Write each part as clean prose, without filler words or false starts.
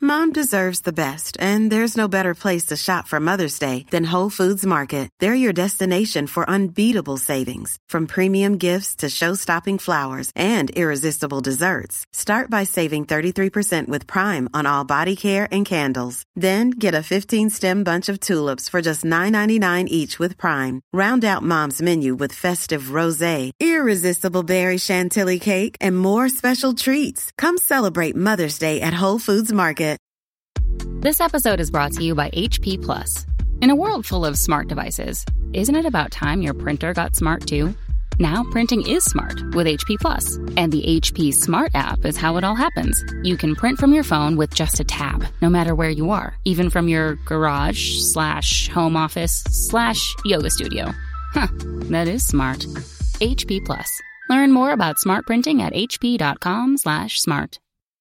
Mom deserves the best, and there's no better place to shop for Mother's Day than Whole Foods Market. They're your destination for unbeatable savings, from premium gifts to show-stopping flowers and irresistible desserts. Start by saving 33% with Prime on all body care and candles. Then get a 15-stem bunch of tulips for just $9.99 each with Prime. Round out Mom's menu with festive rosé, irresistible berry chantilly cake, and more special treats. Come celebrate Mother's Day at Whole Foods Market. This episode is brought to you by HP Plus. In a world full of smart devices, isn't it about time your printer got smart too? Now printing is smart with HP Plus, and the HP Smart app is how it all happens. You can print from your phone with just a tap, no matter where you are, even from your garage/home office/yoga studio. Huh, that is smart. HP Plus. Learn more about smart printing at hp.com/smart.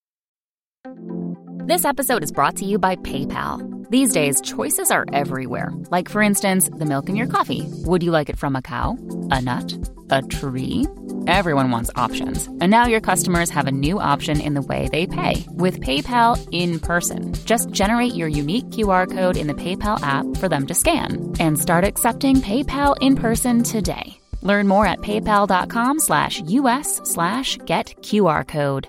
This episode is brought to you by PayPal. These days, choices are everywhere. Like, for instance, the milk in your coffee. Would you like it from a cow? A nut? A tree? Everyone wants options. And now your customers have a new option in the way they pay with PayPal in person. Just generate your unique QR code in the PayPal app for them to scan and start accepting PayPal in person today. Learn more at paypal.com/US/getQRcode.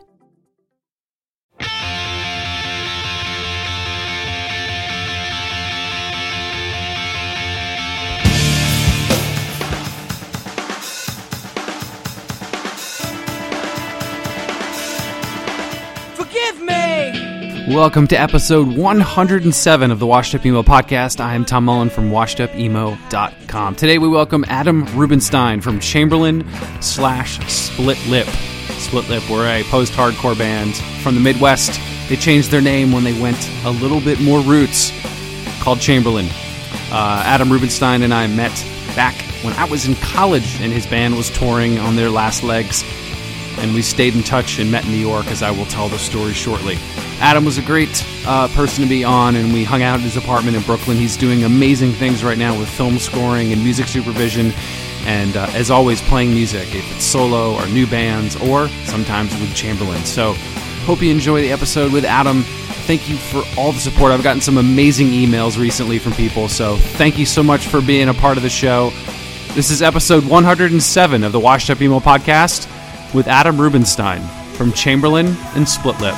Welcome to episode 107 of the Washed Up Emo podcast. I am Tom Mullen from washedupemo.com. Today we welcome Adam Rubenstein from Chamberlain/Split Lip. Split Lip were a post-hardcore band from the Midwest. They changed their name when they went a little bit more roots, called Chamberlain. Adam Rubenstein and I met back when I was in college, and his band was touring on their last legs. And we stayed in touch and met in New York, as I will tell the story shortly. Adam was a great person to be on, and we hung out at his apartment in Brooklyn. He's doing amazing things right now with film scoring and music supervision, and as always, playing music, if it's solo or new bands, or sometimes with Chamberlain. So, hope you enjoy the episode with Adam. Thank you for all the support. I've gotten some amazing emails recently from people, so thank you so much for being a part of the show. This is episode 107 of the Washed Up Emo podcast with Adam Rubenstein from Chamberlain and Split Lip.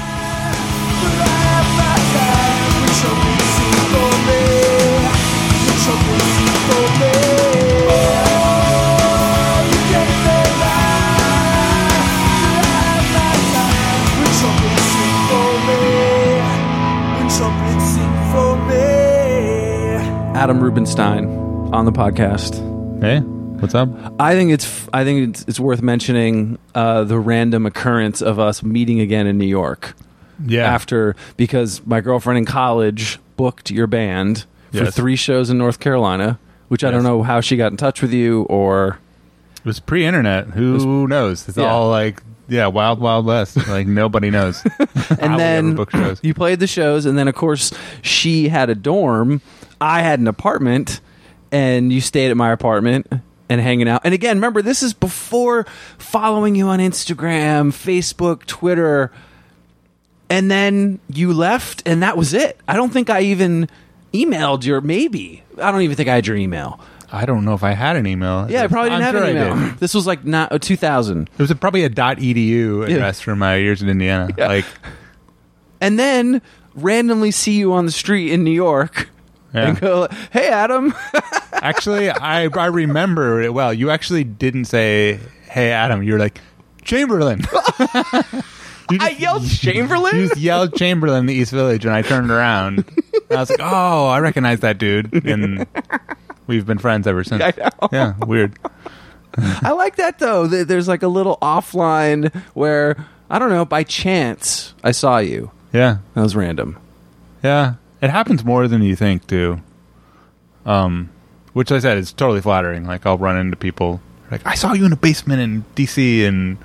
Adam Rubenstein on the podcast. Hey, what's up? I think it's worth mentioning the random occurrence of us meeting again in New York. Yeah. Because my girlfriend in college booked your band for 3 shows in North Carolina, which I don't know how she got in touch with you, or it was pre-internet. Who knows? It's all like wild, wild west. Like nobody knows. And then you played the shows, and then of course she had a dorm. I had an apartment, and you stayed at my apartment and hanging out. And again, remember, this is before following you on Instagram, Facebook, Twitter. And then you left, and that was it. I don't think I even emailed I don't even think I had your email. I don't know if I had an email. Yeah, I probably didn't have an email. This was like 2000. It was probably a .edu address from my years in Indiana. Yeah. And then randomly see you on the street in New York. Yeah. And go, hey, Adam. Actually, I remember it well. You actually didn't say, hey, Adam. You were like, Chamberlain. I yelled Chamberlain? You just yelled Chamberlain in the East Village, and I turned around. And I was like, oh, I recognize that dude. And we've been friends ever since. I know. Yeah, weird. I like that, though. There's like a little offline where, I don't know, by chance, I saw you. Yeah. That was random. Yeah. It happens more than you think, too. Which, like I said, is totally flattering. Like, I'll run into people like, I saw you in a basement in D.C. in,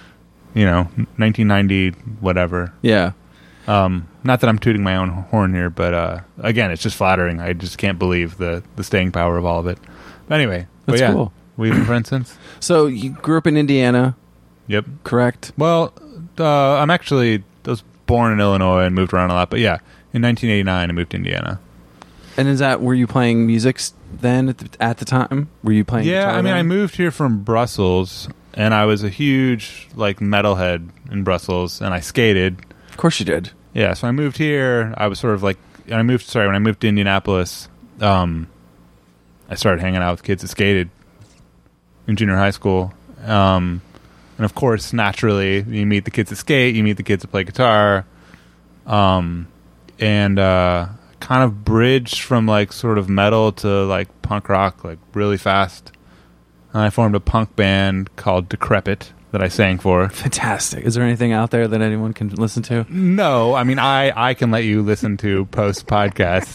1990, whatever. Yeah. Not that I'm tooting my own horn here, but again, it's just flattering. I just can't believe the staying power of all of it. But anyway. That's cool. We've been friends since. So, you grew up in Indiana. Yep. Correct? Well, I'm actually... born in Illinois and moved around a lot. But yeah, in 1989, I moved to Indiana. And were you playing music then at the time? Were you playing guitar I mean, then? I moved here from Brussels, and I was a huge, like, metalhead in Brussels, and I skated. Of course you did. Yeah, so I moved here. I was sort of like, when I moved to Indianapolis, I started hanging out with kids that skated in junior high school. And of course, naturally, you meet the kids that skate, you meet the kids that play guitar, and kind of bridged from like sort of metal to like punk rock like really fast. And I formed a punk band called Decrepit that I sang for. Fantastic. Is there anything out there that anyone can listen to? No, I mean I can let you listen to post podcast.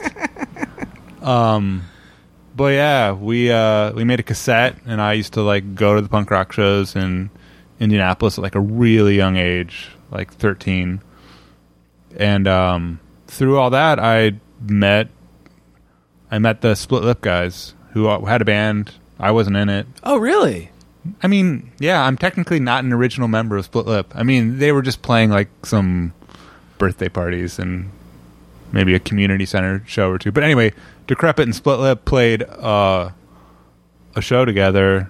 But yeah, we made a cassette, and I used to like go to the punk rock shows in Indianapolis at like a really young age, like 13. And through all that, I met the Split Lip guys who had a band. I wasn't in it. Oh, really? I mean, yeah, I'm technically not an original member of Split Lip. I mean, they were just playing like some birthday parties and maybe a community center show or two. But anyway, Decrepit and Split Lip played a show together,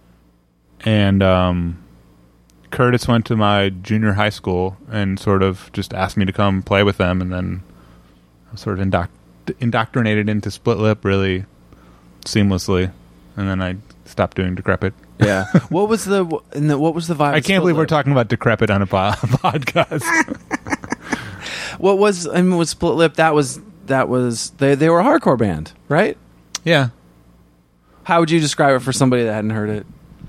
and Curtis went to my junior high school and sort of just asked me to come play with them, and then I was sort of indoctrinated into Split Lip really seamlessly, and then I stopped doing Decrepit. Yeah. What was the vibe? I can't believe we're talking about Decrepit on a podcast. What was with Split Lip? That was they were a hardcore band, right? Yeah. How would you describe it for somebody that hadn't heard it?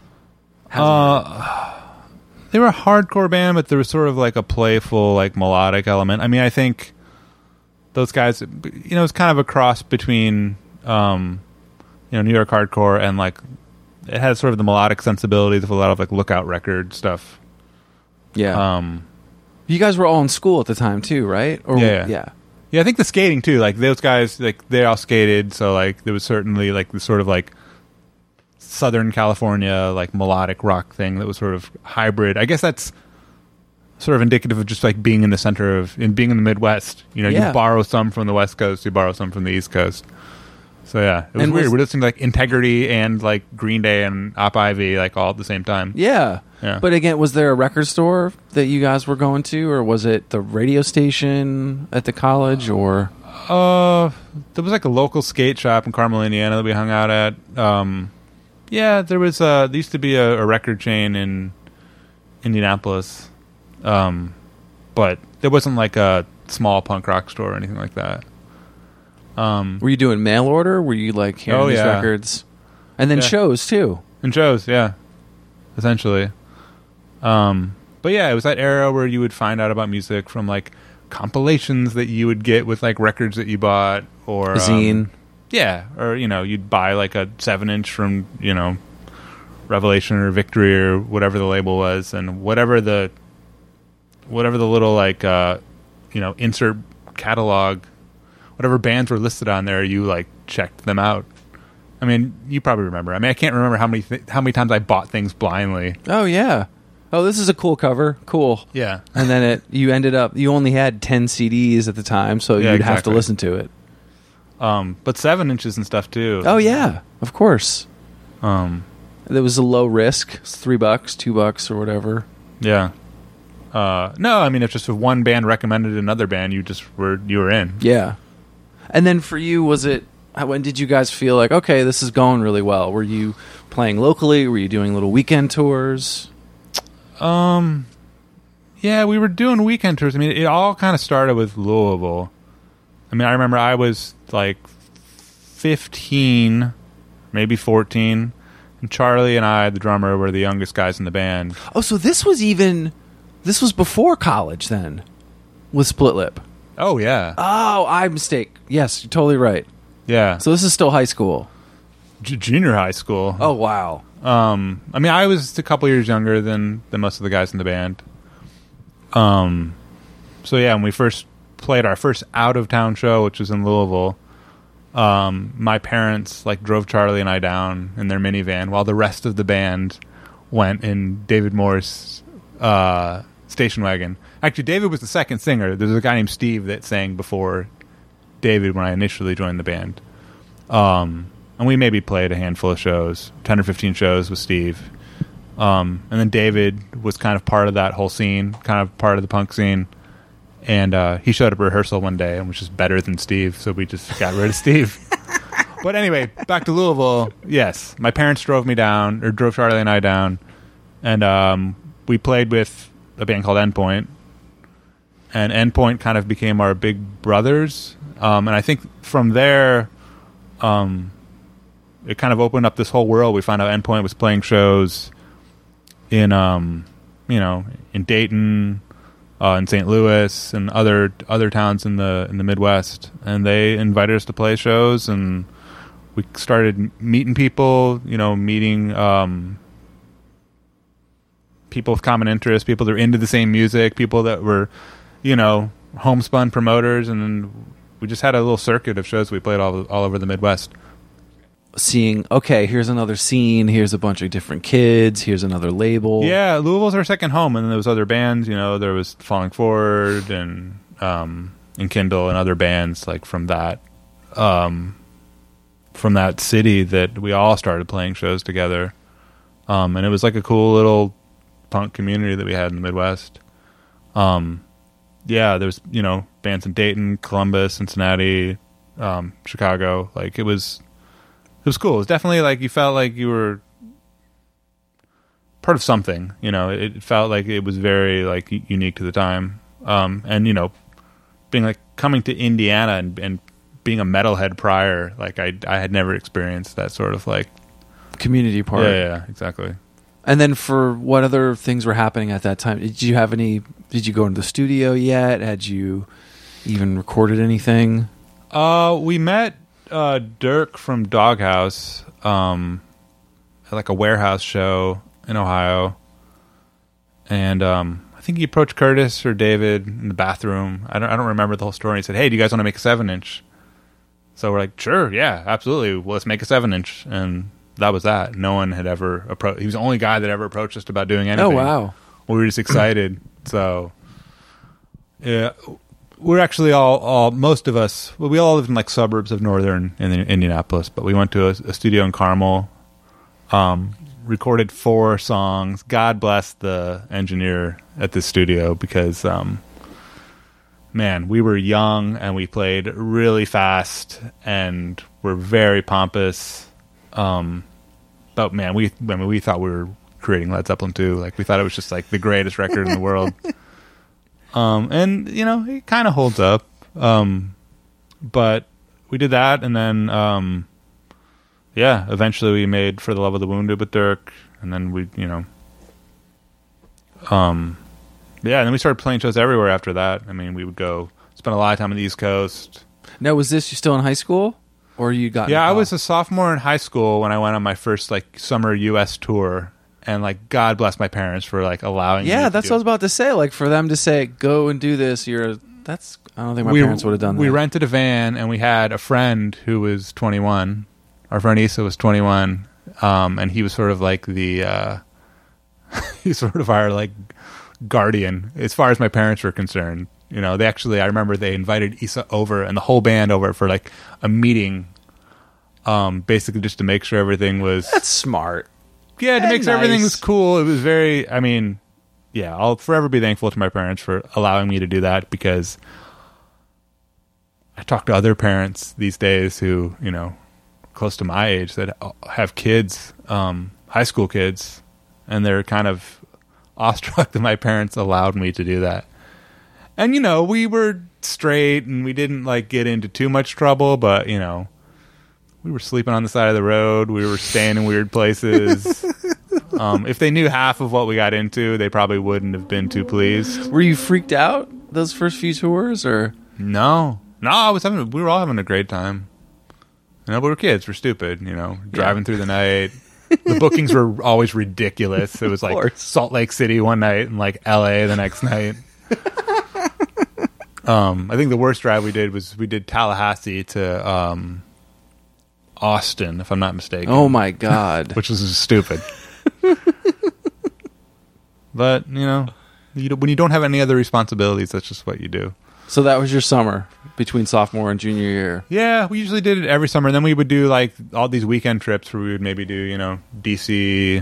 They were a hardcore band, but there was sort of like a playful, like melodic element. I mean, I think those guys, it's kind of a cross between, New York hardcore and like it has sort of the melodic sensibilities of a lot of like Lookout Record stuff. Yeah. You guys were all in school at the time too, right? Or, yeah. I think the skating too. Like those guys, like they all skated, so like there was certainly like the sort of like Southern California like melodic rock thing that was sort of hybrid. I guess that's sort of indicative of just like being in the center of being in the Midwest. You borrow some from the West Coast, you borrow some from the East Coast. So yeah, it was weird. We're listening to like Integrity and like Green Day and Op Ivy like all at the same time. Yeah. But again, was there a record store that you guys were going to, or was it the radio station at the college, or? There was like a local skate shop in Carmel, Indiana that we hung out at. Yeah, there was there used to be a record chain in Indianapolis, but there wasn't like a small punk rock store or anything like that. Were you doing mail order? Were you like hearing these records? And then shows too. And shows, yeah. Essentially. But yeah, it was that era where you would find out about music from like compilations that you would get with like records that you bought, or zine. Yeah, or you'd buy like a 7-inch from Revelation or Victory or whatever the label was, and whatever the little like insert catalog, whatever bands were listed on there, you like checked them out. I mean, you probably remember. I mean, I can't remember how many times I bought things blindly. Oh yeah. Oh, this is a cool cover. Cool. Yeah. And then you only had 10 CDs at the time, so you'd have to listen to it. But 7-inches and stuff too. Oh yeah, of course. There was a low risk. It's $3, $2, or whatever. Yeah. No, I mean, if just if one band recommended another band, you were in. Yeah. And then for you, when did you guys feel like, okay, this is going really well? Were you playing locally? Were you doing little weekend tours? Yeah, we were doing weekend tours. I mean, it all kind of started with Louisville. I mean, I remember I was like 15, maybe 14, and Charlie and I, the drummer, were the youngest guys in the band. Oh, so this was before college then, with Split Lip. Oh, yeah. Oh, I mistake. Yes, you're totally right. Yeah. So this is still high school. Junior high school. Oh, wow. I mean, I was a couple years younger than most of the guys in the band. So yeah, when we first played our first out-of-town show, which was in Louisville, my parents like drove Charlie and I down in their minivan while the rest of the band went in David Moore's station wagon. Actually, David was the second singer. There's a guy named Steve that sang before David when I initially joined the band. And we maybe played a handful of shows, 10 or 15 shows with Steve. And then David was kind of part of that whole scene, kind of part of the punk scene. And he showed up at rehearsal one day and was just better than Steve, so we just got rid of Steve. But anyway, back to Louisville. Yes, my parents drove Charlie and I down, and we played with a band called Endpoint. And Endpoint kind of became our big brothers. And I think from there, it kind of opened up this whole world. We found out Endpoint was playing shows in, in Dayton, in St. Louis, and other towns in the Midwest. And they invited us to play shows, and we started meeting people, meeting people with common interests, people that were into the same music, people that were, homespun promoters, and then we just had a little circuit of shows we played all over the Midwest. Seeing, okay, here's another scene, here's a bunch of different kids, here's another label. Yeah, Louisville's our second home, and then there was other bands, there was Falling Forward and Kindle and other bands like from that city that we all started playing shows together. And it was like a cool little punk community that we had in the Midwest. Yeah, there's, bands in Dayton, Columbus, Cincinnati, Chicago. Like, it was cool. It was definitely like you felt like you were part of something, it felt like it was very like unique to the time. And, being like coming to Indiana and being a metalhead prior, like I had never experienced that sort of like community part. Yeah, exactly. And then for what other things were happening at that time? Did you go into the studio yet? Had you even recorded anything? We met Dirk from Doghouse at like a warehouse show in Ohio. And I think he approached Curtis or David in the bathroom. I don't remember the whole story. He said, "Hey, do you guys want to make a 7-inch?" So we're like, "Sure, yeah, absolutely. Well, let's make a 7-inch." And that was that. No one had ever approached. He was the only guy that ever approached us about doing anything. Oh, wow. We were just excited. So, yeah, we're actually all most of us, we all lived in like suburbs of northern Indianapolis, but we went to a studio in Carmel, recorded 4 songs. God bless the engineer at this studio because, man, we were young and we played really fast and were very pompous. But man, we thought we were creating Led Zeppelin 2. Like, we thought it was just like the greatest record in the world. And it kind of holds up. But we did that, and then eventually we made For the Love of the Wounded with Dirk, and then and then we started playing shows everywhere after that. I mean, we would go spend a lot of time on the East Coast. Now, was this you still in high school? Or you got? Yeah, I was a sophomore in high school when I went on my first like summer U.S. tour, and like God bless my parents for like allowing. Yeah, that's what I was about to say. Like for them to say, "Go and do this," I don't think my parents would have done that. We rented a van, and we had a friend who was 21. Our friend Issa was 21, and he was sort of like the he's sort of our like guardian as far as my parents were concerned. I remember they invited Issa over and the whole band over for like a meeting, basically just to make sure everything was... That's smart. Yeah, to make sure everything was cool. It was very, I'll forever be thankful to my parents for allowing me to do that, because I talk to other parents these days who, close to my age that have kids, high school kids, and they're kind of awestruck that my parents allowed me to do that. And, we were straight and we didn't like get into too much trouble, but, we were sleeping on the side of the road. We were staying in weird places. If they knew half of what we got into, they probably wouldn't have been too pleased. Were you freaked out those first few tours, or? No, we were all having a great time. We were kids. We're stupid, driving through the night. The bookings were always ridiculous. It was like Salt Lake City one night and like LA the next night. I think the worst drive we did Tallahassee to Austin, if I'm not mistaken. Oh my God. Which was stupid. But, you When you don't have any other responsibilities, that's just what you do. So that was your summer between sophomore and junior year. Yeah, we usually did it every summer. And then we would do like all these weekend trips where we would maybe do, DC,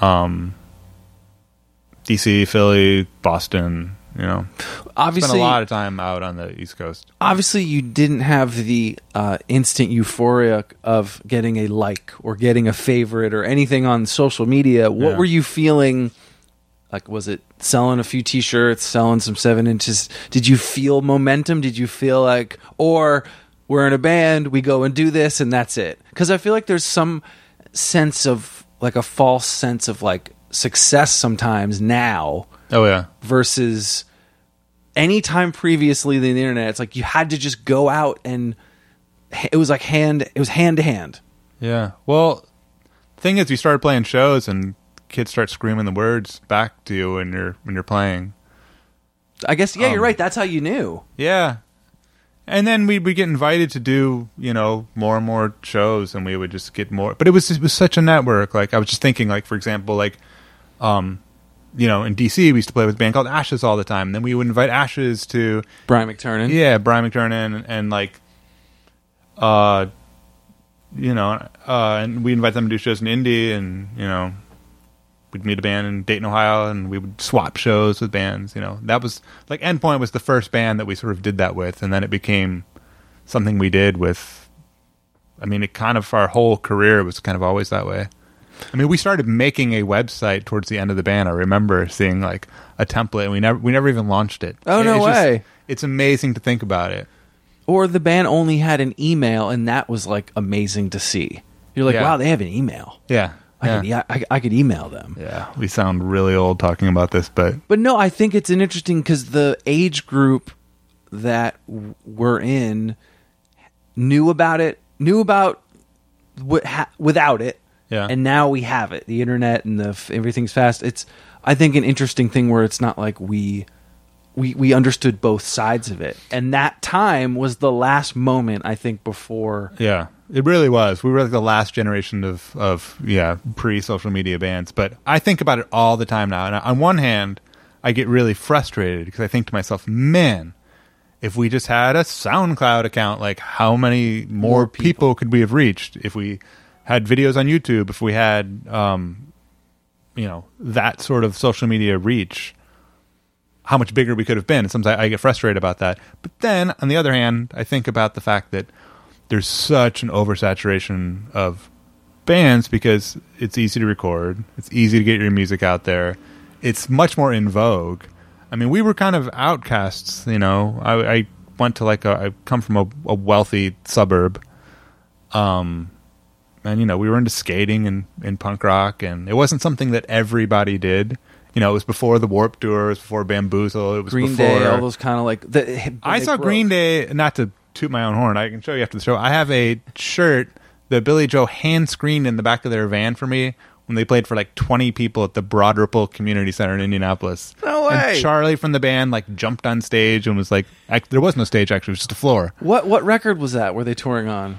Philly, Boston, Obviously, spent a lot of time out on the East Coast. Obviously, you didn't have the instant euphoria of getting a like or getting a favorite or anything on social media. What were you feeling? Like, was it selling a few T-shirts, selling some 7 inches? Did you feel momentum? Did you feel like, or we're in a band, we go and do this, and that's it? Because I feel like there's some sense of, like, a false sense of, like, success sometimes now. Oh, yeah. Versus any time previously in the internet. It's like you had to just go out and it was hand to hand. Yeah. Well, the thing is, you started playing shows and kids start screaming the words back to you when you're playing. I guess, you're right. That's how you knew. Yeah. And then we'd get invited to do, more and more shows, and we would just get more. But it was such a network. Like, I was just thinking, like, for example, like, in DC, we used to play with a band called Ashes all the time. And then we would invite Ashes to Brian McTernan. Yeah, Brian McTernan, and like, and we invite them to do shows in Indy, and we'd meet a band in Dayton, Ohio, and we would swap shows with bands. That was like Endpoint was the first band that we sort of did that with, and then it became something we did with. I mean, it kind of our whole career was kind of always that way. I mean, we started making a website towards the end of the band. I remember seeing like a template, and we never even launched it. Oh, no way! It's amazing to think about it. Or the band only had an email, and that was like amazing to see. You're like, wow, they have an email. Yeah. I could email them. Yeah, we sound really old talking about this, but no, I think it's an interesting because the age group that we're in knew about without it, and now we have it. The internet and everything's fast. It's, I think, an interesting thing where it's not like we understood both sides of it, and that time was the last moment, I think, before. Yeah. It really was. We were like the last generation of pre-social media bands. But I think about it all the time now. And on one hand, I get really frustrated because I think to myself, man, if we just had a SoundCloud account, like how many more people could we have reached? If we had videos on YouTube, if we had, that sort of social media reach, how much bigger we could have been. And sometimes I get frustrated about that. But then, on the other hand, I think about the fact that there's such an oversaturation of bands because it's easy to record. It's easy to get your music out there. It's much more in vogue. I mean, we were kind of outcasts, I went to I come from a wealthy suburb. And, we were into skating and punk rock, and it wasn't something that everybody did. It was before the Warped Tour, it was before Bamboozle, it was Green before... Day, all those kind of like... I saw Green Day, not to toot my own horn, I can show you after the show. I have a shirt that Billy Joe hand-screened in the back of their van for me when they played for like 20 people at the Broad Ripple Community Center in Indianapolis. No way! And Charlie from the band jumped on stage and was like... there was no stage, actually, it was just a floor. What record was that? Were they touring on?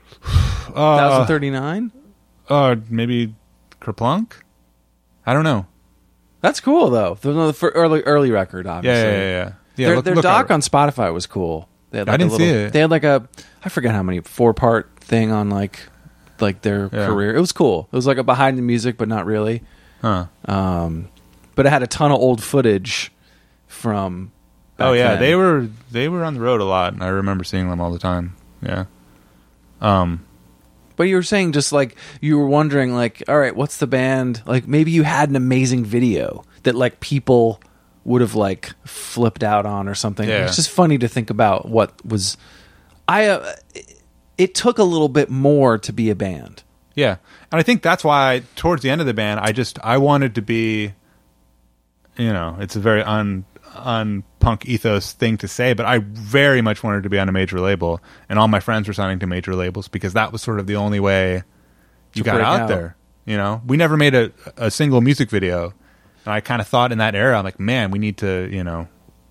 1039? Maybe Kerplunk? I don't know. That's cool, though. The early record, obviously. Yeah. Their doc on Spotify was cool. They had I didn't see it. They had I forget how many 4-part thing on their career. It was cool. It was like a behind the music, but not really. Huh. But it had a ton of old footage from. Back then. They were on the road a lot, and I remember seeing them all the time. Yeah. But you were saying just you were wondering all right, what's the band? Maybe you had an amazing video that people would have flipped out on or something. Yeah. It's just funny to think about what was. It took a little bit more to be a band. Yeah, and I think that's why towards the end of the band, I wanted to be. It's a very punk ethos thing to say, but I very much wanted to be on a major label, and all my friends were signing to major labels because that was sort of the only way you got out there. We never made a single music video, and I kind of thought in that era, I'm like, man, we need to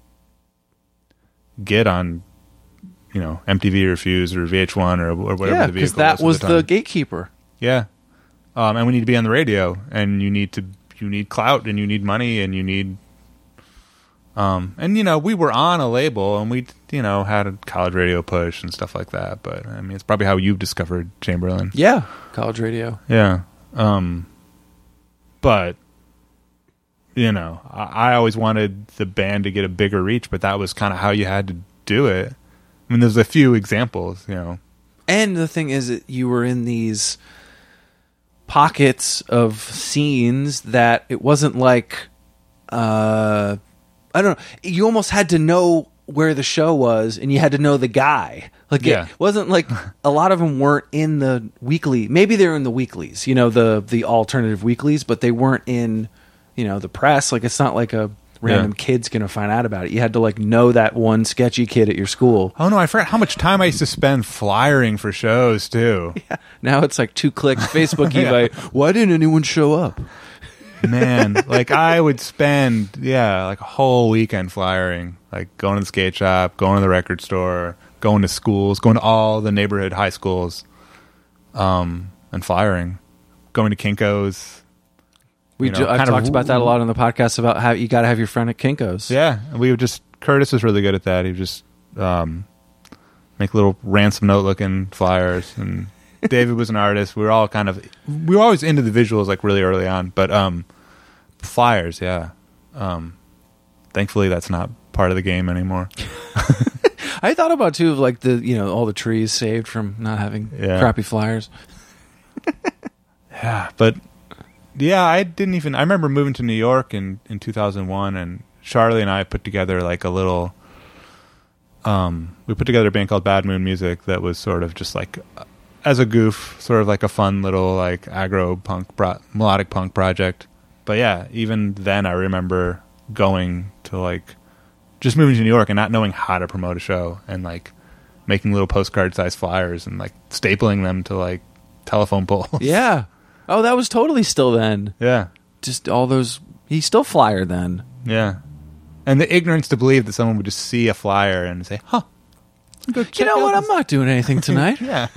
get on MTV or Fuse or VH1 or whatever the vehicle was. Because that was the gatekeeper. Yeah, and we need to be on the radio, and you need clout, and you need money, and you need And, we were on a label, and we, had a college radio push and stuff like that. But, I mean, it's probably how you discovered Chamberlain. Yeah, college radio. Yeah. But, I always wanted the band to get a bigger reach, but that was kind of how you had to do it. I mean, there's a few examples, And the thing is that you were in these pockets of scenes that it wasn't like... I don't know. You almost had to know where the show was, and you had to know the guy. Like, it wasn't like a lot of them weren't in the weekly. Maybe they were in the weeklies, the alternative weeklies, but they weren't in, the press. Like, it's not like a random kid's going to find out about it. You had to like know that one sketchy kid at your school. Oh no, I forgot how much time I used to spend flyering for shows too. Yeah. Now it's like 2 clicks, Facebook invite. Why didn't anyone show up? Man, like I would spend like a whole weekend flyering, like going to the skate shop, going to the record store, going to schools, going to all the neighborhood high schools, and flyering, going to Kinko's. I've talked about that a lot on the podcast about how you got to have your friend at Kinko's. Yeah, Curtis was really good at that. He would just make little ransom note looking flyers, and David was an artist. We were always into the visuals like really early on, but flyers, yeah. Thankfully, that's not part of the game anymore. I thought about too of like the all the trees saved from not having crappy flyers. Yeah, but I remember moving to New York in 2001, and Charlie and I put together like a little. We put together a band called Bad Moon Music that was sort of just like, as a goof, sort of like a fun little like aggro punk melodic punk project. But yeah, even then I remember going to like just moving to New York and not knowing how to promote a show, and like making little postcard sized flyers and like stapling them to like telephone poles. Yeah. Oh, that was totally still then. Yeah. Just all those. He's still flyer then. Yeah. And the ignorance to believe that someone would just see a flyer and say, huh. You know what? I'm not doing anything tonight. Yeah.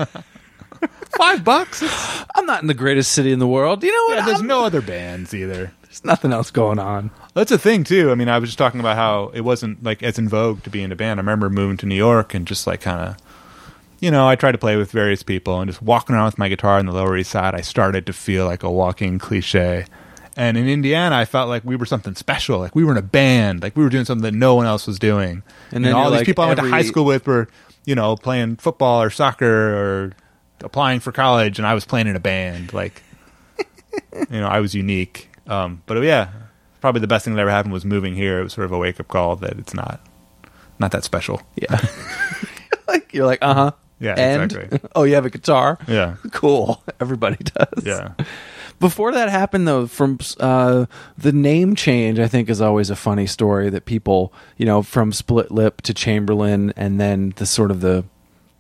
$5. I'm not in the greatest city in the world. You know what? Yeah, there's no other bands either. There's nothing else going on. That's a thing too. I mean, I was just talking about how it wasn't like as in vogue to be in a band. I remember moving to New York and just like kind of, I tried to play with various people, and just walking around with my guitar on the Lower East Side, I started to feel like a walking cliche. And in Indiana, I felt like we were something special. Like we were in a band. Like we were doing something that no one else was doing. And then all these people I went to high school with were, playing football or soccer or applying for college, and I was playing in a band. Like, I was unique. But yeah, probably the best thing that ever happened was moving here. It was sort of a wake-up call that it's not that special. Yeah. You're like, uh-huh. Yeah, and? Exactly. Oh, you have a guitar? Yeah. Cool. Everybody does. Yeah. Before that happened, though, from the name change, I think is always a funny story that people, from Split Lip to Chamberlain, and then the sort of the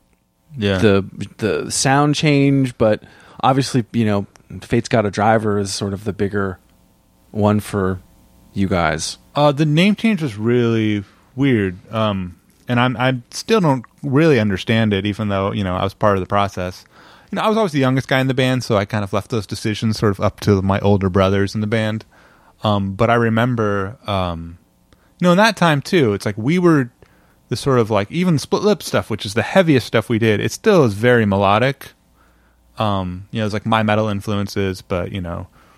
sound change, but obviously, Fate's Got a Driver is sort of the bigger one for you guys. The name change was really weird, and I still don't really understand it, even though I was part of the process. I was always the youngest guy in the band, so I kind of left those decisions sort of up to my older brothers in the band. But I remember, in that time too, it's like we were the sort of like, even Split Lip stuff, which is the heaviest stuff we did, it still is very melodic. It's like my metal influences, but we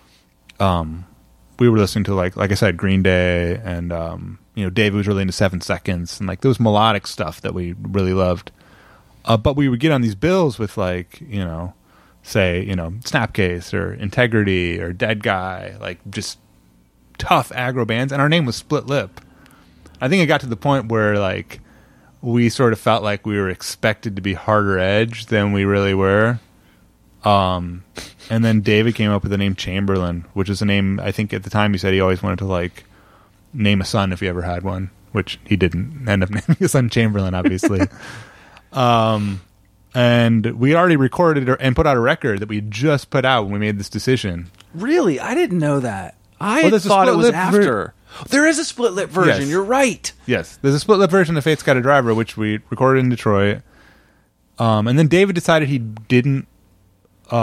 were listening to like I said, Green Day, and David was really into 7 Seconds, and like those melodic stuff that we really loved. But we would get on these bills with like, say, Snapcase or Integrity or Dead Guy, like just tough aggro bands, and our name was Split Lip. I think it got to the point where like we sort of felt like we were expected to be harder edge than we really were. And then David came up with the name Chamberlain, which is a name, I think at the time he said he always wanted to like name a son if he ever had one, which he didn't end up naming his son Chamberlain, obviously. And we already recorded and put out a record that we just put out when we made this decision. Really? I didn't know that. I thought it was after. There is a Split Lip version. Yes. You're right. Yes. There's a Split Lip version of Fate's Got a Driver, which we recorded in Detroit. And then David decided he didn't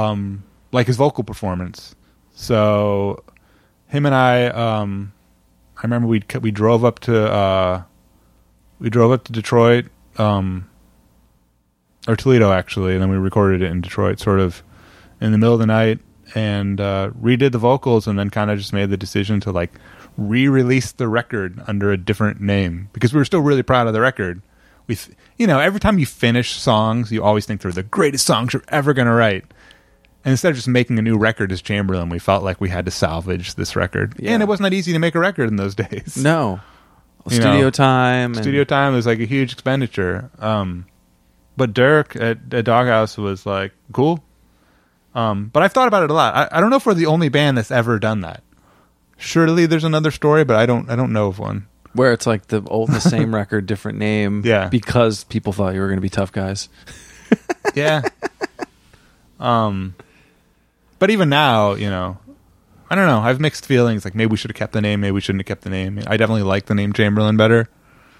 like his vocal performance. So him and I I remember we drove up to Detroit, or Toledo actually, and then we recorded it in Detroit, sort of in the middle of the night, and redid the vocals, and then kind of just made the decision to like re-release the record under a different name because we were still really proud of the record. Every time you finish songs, you always think they're the greatest songs you're ever going to write. And instead of just making a new record as Chamberlain, we felt like we had to salvage this record. Yeah. And it wasn't that easy to make a record in those days. No. Studio time was like a huge expenditure. But Dirk at Doghouse was like, cool. But I've thought about it a lot. I don't know if we're the only band that's ever done that. Surely there's another story, but I don't know of one. Where it's like the same record, different name. Yeah. Because people thought you were going to be tough guys. Yeah. But even now, I don't know. I have mixed feelings. Like maybe we should have kept the name. Maybe we shouldn't have kept the name. I definitely like the name Chamberlain better.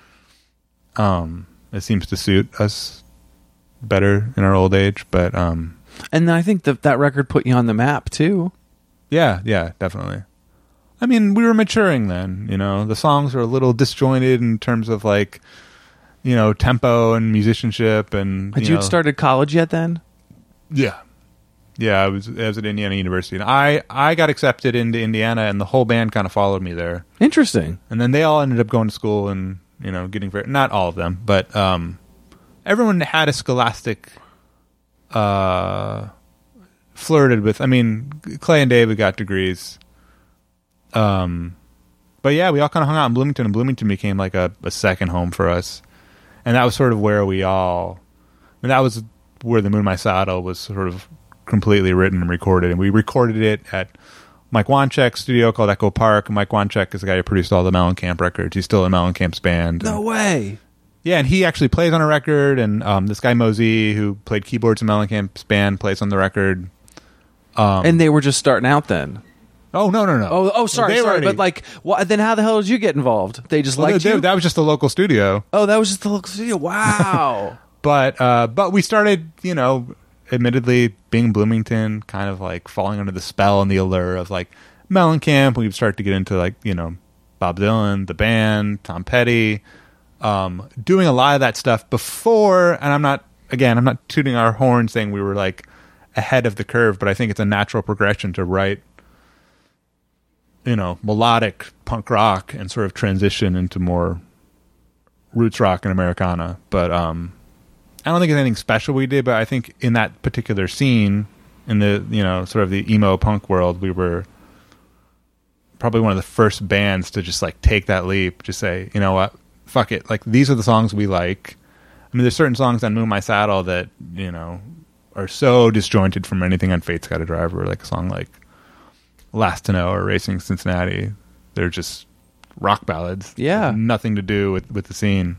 It seems to suit us better in our old age. But and then I think that record put you on the map too. Yeah, definitely. I mean, we were maturing then. The songs were a little disjointed in terms of like, tempo and musicianship. And had you started college yet then? Yeah. Yeah, I was at Indiana University. And I got accepted into Indiana, and the whole band kind of followed me there. Interesting. And then they all ended up going to school and, getting very... Not all of them, but everyone had a scholastic... flirted with... I mean, Clay and David got degrees. But yeah, we all kind of hung out in Bloomington, and Bloomington became like a second home for us. And that was sort of where we all... that was where the Moon My Saddle was sort of completely written and recorded, and we recorded it at Mike Wanchek's studio called Echo Park. Mike Wanchek is the guy who produced all the Mellencamp records. He's still in Mellencamp's band. No way. Yeah, and he actually plays on a record, and this guy Mosey, who played keyboards in Mellencamp's band, plays on the record. And they were just starting out then? Oh, no. Oh, sorry. But like, then how the hell did you get involved? They just liked you? That was just a local studio. Oh, that was just the local studio. Wow. But we started, admittedly being in Bloomington, kind of like falling under the spell and the allure of like Mellencamp. We'd start to get into like, Bob Dylan, the band, Tom Petty, doing a lot of that stuff before. And I'm not tooting our horn saying we were like ahead of the curve, but I think it's a natural progression to write, melodic punk rock and sort of transition into more roots rock and Americana. But, I don't think it's anything special we did, but I think in that particular scene, in the, sort of the emo punk world, we were probably one of the first bands to just like take that leap, just say, you know what, fuck it. Like, these are the songs we like. I mean, there's certain songs on Moon My Saddle that, are so disjointed from anything on Fate's Got a Driver, like a song like Last to Know or Racing Cincinnati. They're just rock ballads. Yeah. Nothing to do with the scene.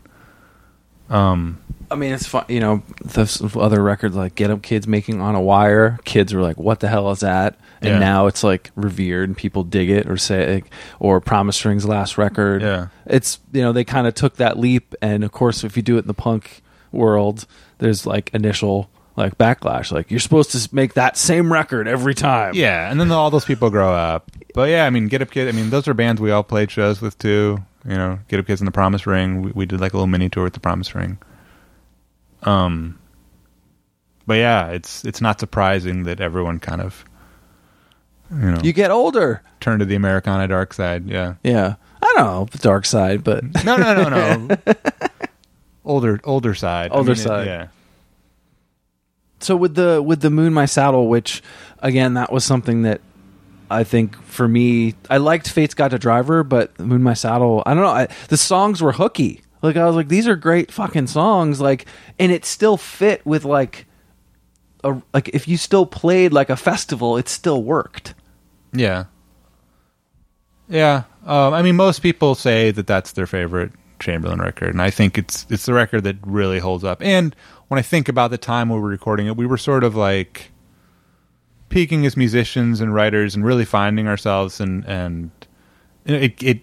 I mean, it's fun. Those other records like Get Up Kids making On a Wire. Kids were like, "What the hell is that?" And now it's like revered and people dig it. Or say, or Promise Ring's last record. Yeah, it's they kind of took that leap. And of course, if you do it in the punk world, there's like initial like backlash. Like, you're supposed to make that same record every time. Yeah, and then all those people grow up. But yeah, I mean, Get Up Kids. I mean, those are bands we all played shows with too. Get Up Kids and the Promise Ring. We did like a little mini tour with the Promise Ring. But yeah, it's not surprising that everyone kind of, you get older, turn to the Americana dark side. Yeah. I don't know the dark side, but no. older side. Side. Yeah. So with the Moon My Saddle, which again, that was something that I think for me, I liked Fate's Got a Driver, but Moon My Saddle, I don't know. The songs were hooky. Like, I was like, these are great fucking songs. Like, and it still fit with like if you still played like a festival, it still worked. Yeah. Yeah. I mean, most people say that that's their favorite Chamberlain record, and I think it's the record that really holds up. And when I think about the time we were recording it, we were sort of like peaking as musicians and writers and really finding ourselves, and it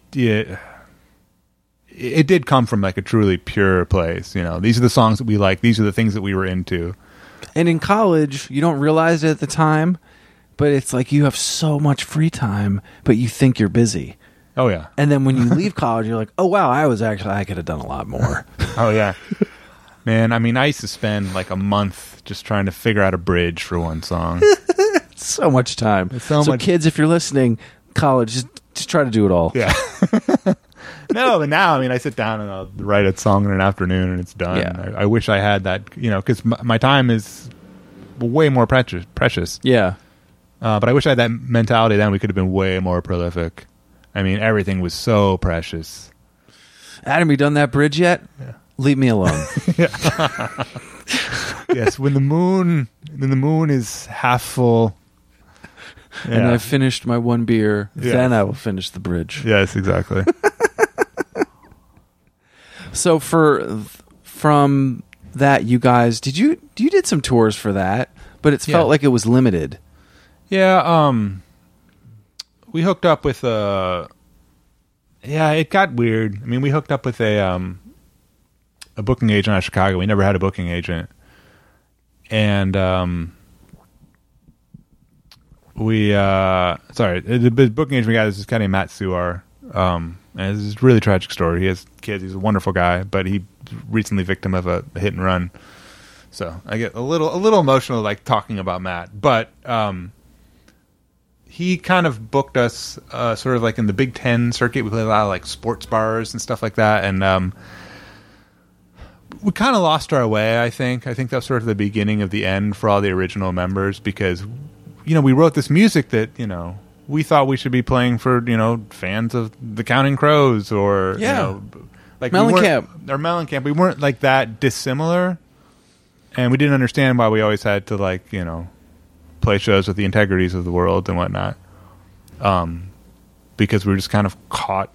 did come from like a truly pure place. These are the songs that we like. These are the things that we were into. And in college, you don't realize it at the time, but it's like you have so much free time, but you think you're busy. Oh yeah. And then when you leave college, you're like, oh wow, I could have done a lot more. Oh yeah. Man, I mean, I used to spend like a month just trying to figure out a bridge for one song. So much time. So much. Kids, if you're listening, college, just try to do it all. Yeah. No, but now, I mean, I sit down and I'll write a song in an afternoon and it's done. Yeah. I wish I had that, because my time is way more precious. Yeah. But I wish I had that mentality then. We could have been way more prolific. I mean, everything was so precious. Adam, you done that bridge yet? Yeah. Leave me alone. Yes, when the moon is half full. And I've finished my one beer, then I will finish the bridge. Yes, exactly. So from that, you guys, you did some tours for that, but it felt like it was limited. Yeah, we hooked up with it got weird. I mean, we hooked up with a booking agent out of Chicago. We never had a booking agent. And the booking agent we got is this guy named Matt Suar. And it's a really tragic story. He has kids. He's a wonderful guy, but he recently victim of a hit and run. So I get a little emotional like talking about Matt, but he kind of booked us sort of like in the Big Ten circuit. We played a lot of like sports bars and stuff like that, and we kind of lost our way. I think that was sort of the beginning of the end for all the original members, because we wrote this music that we thought we should be playing for fans of the Counting Crows or like Mellencamp. We weren't like that dissimilar, and we didn't understand why we always had to like play shows with the Integrities of the world and whatnot, because we were just kind of caught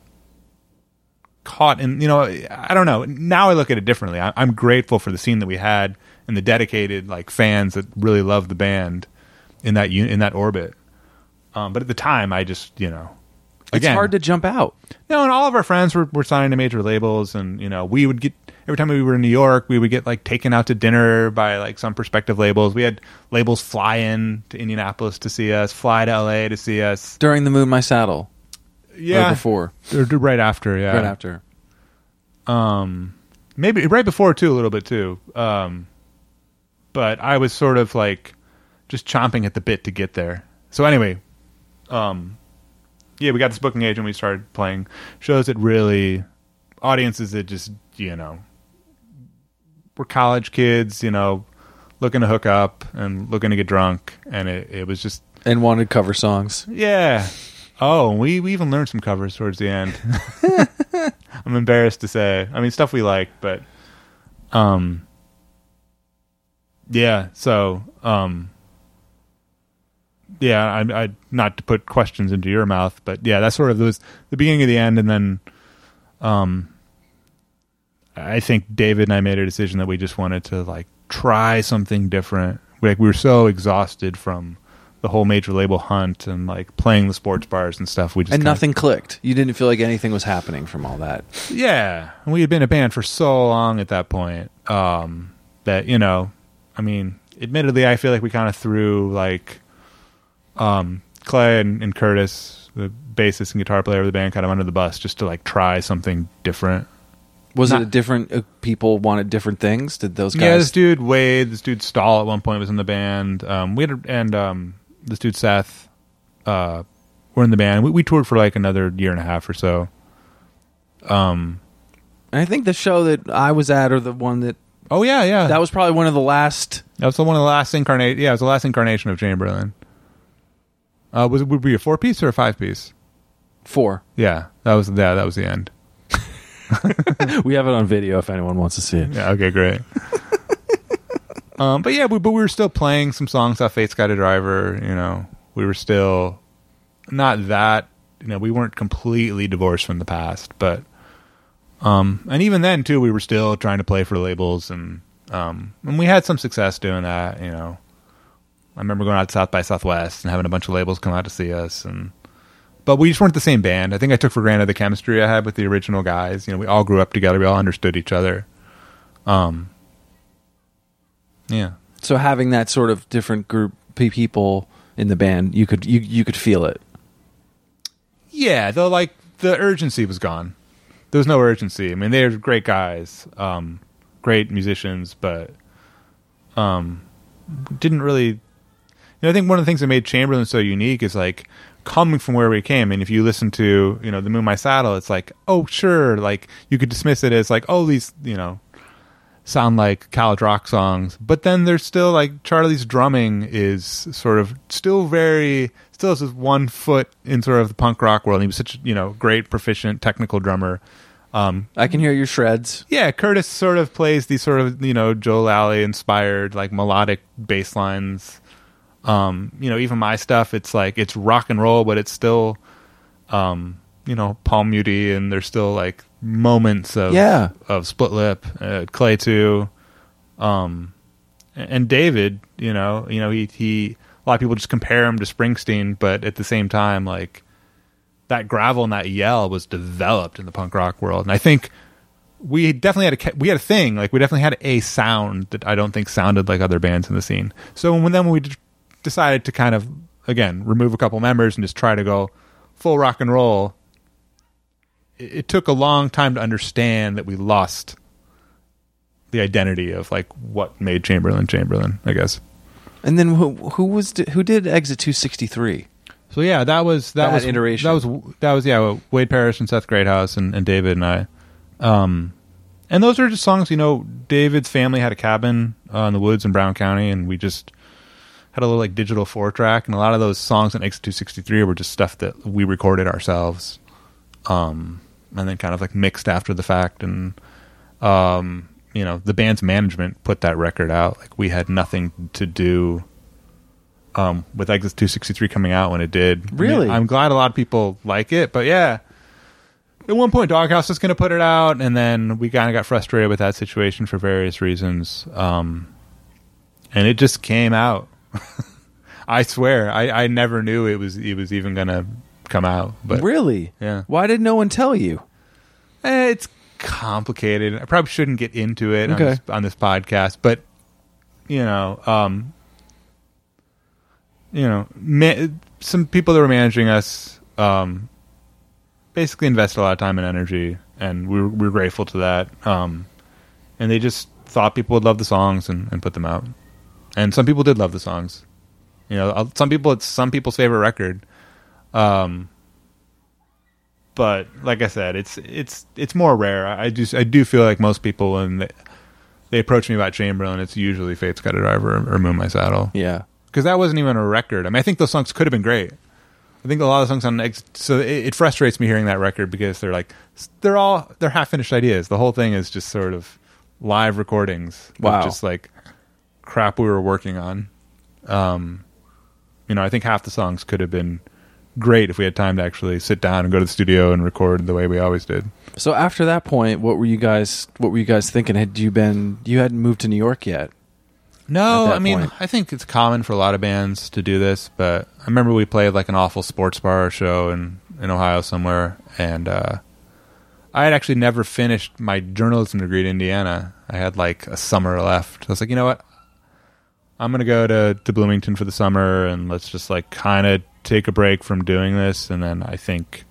in I don't know. Now I look at it differently. I'm grateful for the scene that we had and the dedicated like fans that really loved the band in that orbit. But at the time, I just it's hard to jump out. No, and all of our friends were signed to major labels, and we would get, every time we were in New York, we would get like taken out to dinner by like some prospective labels. We had labels fly in to Indianapolis to see us, fly to LA to see us during the Moon My Saddle. Yeah, or before, or right after. Yeah, right after. Maybe right before too, a little bit too. But I was sort of like just chomping at the bit to get there. So anyway, we got this booking agent. We started playing shows that really audiences that just were college kids, looking to hook up and looking to get drunk, and it was just wanted cover songs. Yeah. Oh, we even learned some covers towards the end. I'm embarrassed to say. I mean, stuff we liked, but yeah. So I not to put questions into your mouth, but yeah, that's sort of was the beginning of the end, and then I think David and I made a decision that we just wanted to like try something different. We were so exhausted from the whole major label hunt and like playing the sports bars and stuff. Nothing clicked. You didn't feel like anything was happening from all that. Yeah, and we had been a band for so long at that point that I mean, admittedly, I feel like we kind of threw like Clay and Curtis, the bassist and guitar player of the band, kind of under the bus just to like try something different. Was it a different people wanted different things? Did those guys? Yeah, this dude Wade, this dude Stahl at one point was in the band. This dude Seth were in the band. We toured for like another year and a half or so. And I think the show that I was at, or the one that that was probably one of the last. That was one of the last incarnate. Yeah, it was the last incarnation of Chamberlain. Would it be a 4-piece or a 5-piece? 4. Yeah, that was the end. We have it on video if anyone wants to see it. Yeah, okay, great. But yeah, we were still playing some songs off Fate's Guide to Driver. We were still not that. We weren't completely divorced from the past, but and even then too, we were still trying to play for labels, and we had some success doing that. I remember going out to South by Southwest and having a bunch of labels come out to see us, but we just weren't the same band. I think I took for granted the chemistry I had with the original guys. We all grew up together. We all understood each other. Yeah. So having that sort of different group people in the band, you could feel it. Yeah, though, like the urgency was gone. There was no urgency. I mean, they're great guys, great musicians, but didn't really. You know, I think one of the things that made Chamberlain so unique is like coming from where we came. And if you listen to, you know, The Moon My Saddle, it's like, oh sure, like you could dismiss it as like, oh, these, you know, sound like Khaled Rock songs, but then there's still like Charlie's drumming is sort of still has this 1 foot in sort of the punk rock world. And he was such, you know, great, proficient, technical drummer. I can hear your shreds. Yeah, Curtis sort of plays these sort of, you know, Joe Lally inspired like melodic bass lines. You know, even my stuff, it's like it's rock and roll, but it's still, you know, Paul Muti, and there's still like moments of Split Lip, Clay 2, and David. You know, he a lot of people just compare him to Springsteen, but at the same time, like that gravel and that yell was developed in the punk rock world, and I think we definitely had a thing, like we definitely had a sound that I don't think sounded like other bands in the scene. So when we decided to kind of again remove a couple members and just try to go full rock and roll, it took a long time to understand that we lost the identity of like what made Chamberlain, I guess. And then who did Exit 263? So yeah, that was iteration. That was Wade Parrish and Seth Greathouse and David and I. And those are just songs, you know, David's family had a cabin in the woods in Brown County, and we just had a little like digital 4-track, and a lot of those songs on Exit 263 were just stuff that we recorded ourselves. And then kind of like mixed after the fact, and you know, the band's management put that record out. Like we had nothing to do with Exit 263 coming out when it did. Really? I mean, I'm glad a lot of people like it, but yeah, at one point Doghouse was going to put it out, and then we kind of got frustrated with that situation for various reasons, and it just came out. I swear, I never knew it was even going to come out. But really? Yeah. Why did no one tell you? It's complicated. I probably shouldn't get into it on this podcast, but you know, some people that were managing us basically invested a lot of time and energy, and we're grateful to that. And they just thought people would love the songs and put them out. And some people did love the songs. You know, some people, it's some people's favorite record. But like I said, it's more rare. I do feel like most people, when they approach me about Chamberlain, it's usually Fate's Got a Driver or Moon My Saddle. Yeah, because that wasn't even a record. I mean, I think those songs could have been great. I think a lot of songs on so it frustrates me hearing that record because they're half finished ideas. The whole thing is just sort of live recordings. Wow, of just like crap we were working on. You know, I think half the songs could have been great if we had time to actually sit down and go to the studio and record the way we always did. So after that point, what were you guys thinking? You hadn't moved to New York yet? No, I mean, I think it's common for a lot of bands to do this, but I remember we played like an awful sports bar show in Ohio somewhere, and I had actually never finished my journalism degree at Indiana. I had like a summer left. I was like, you know what? I'm going to go to Bloomington for the summer, and let's just like kind of take a break from doing this. And then I think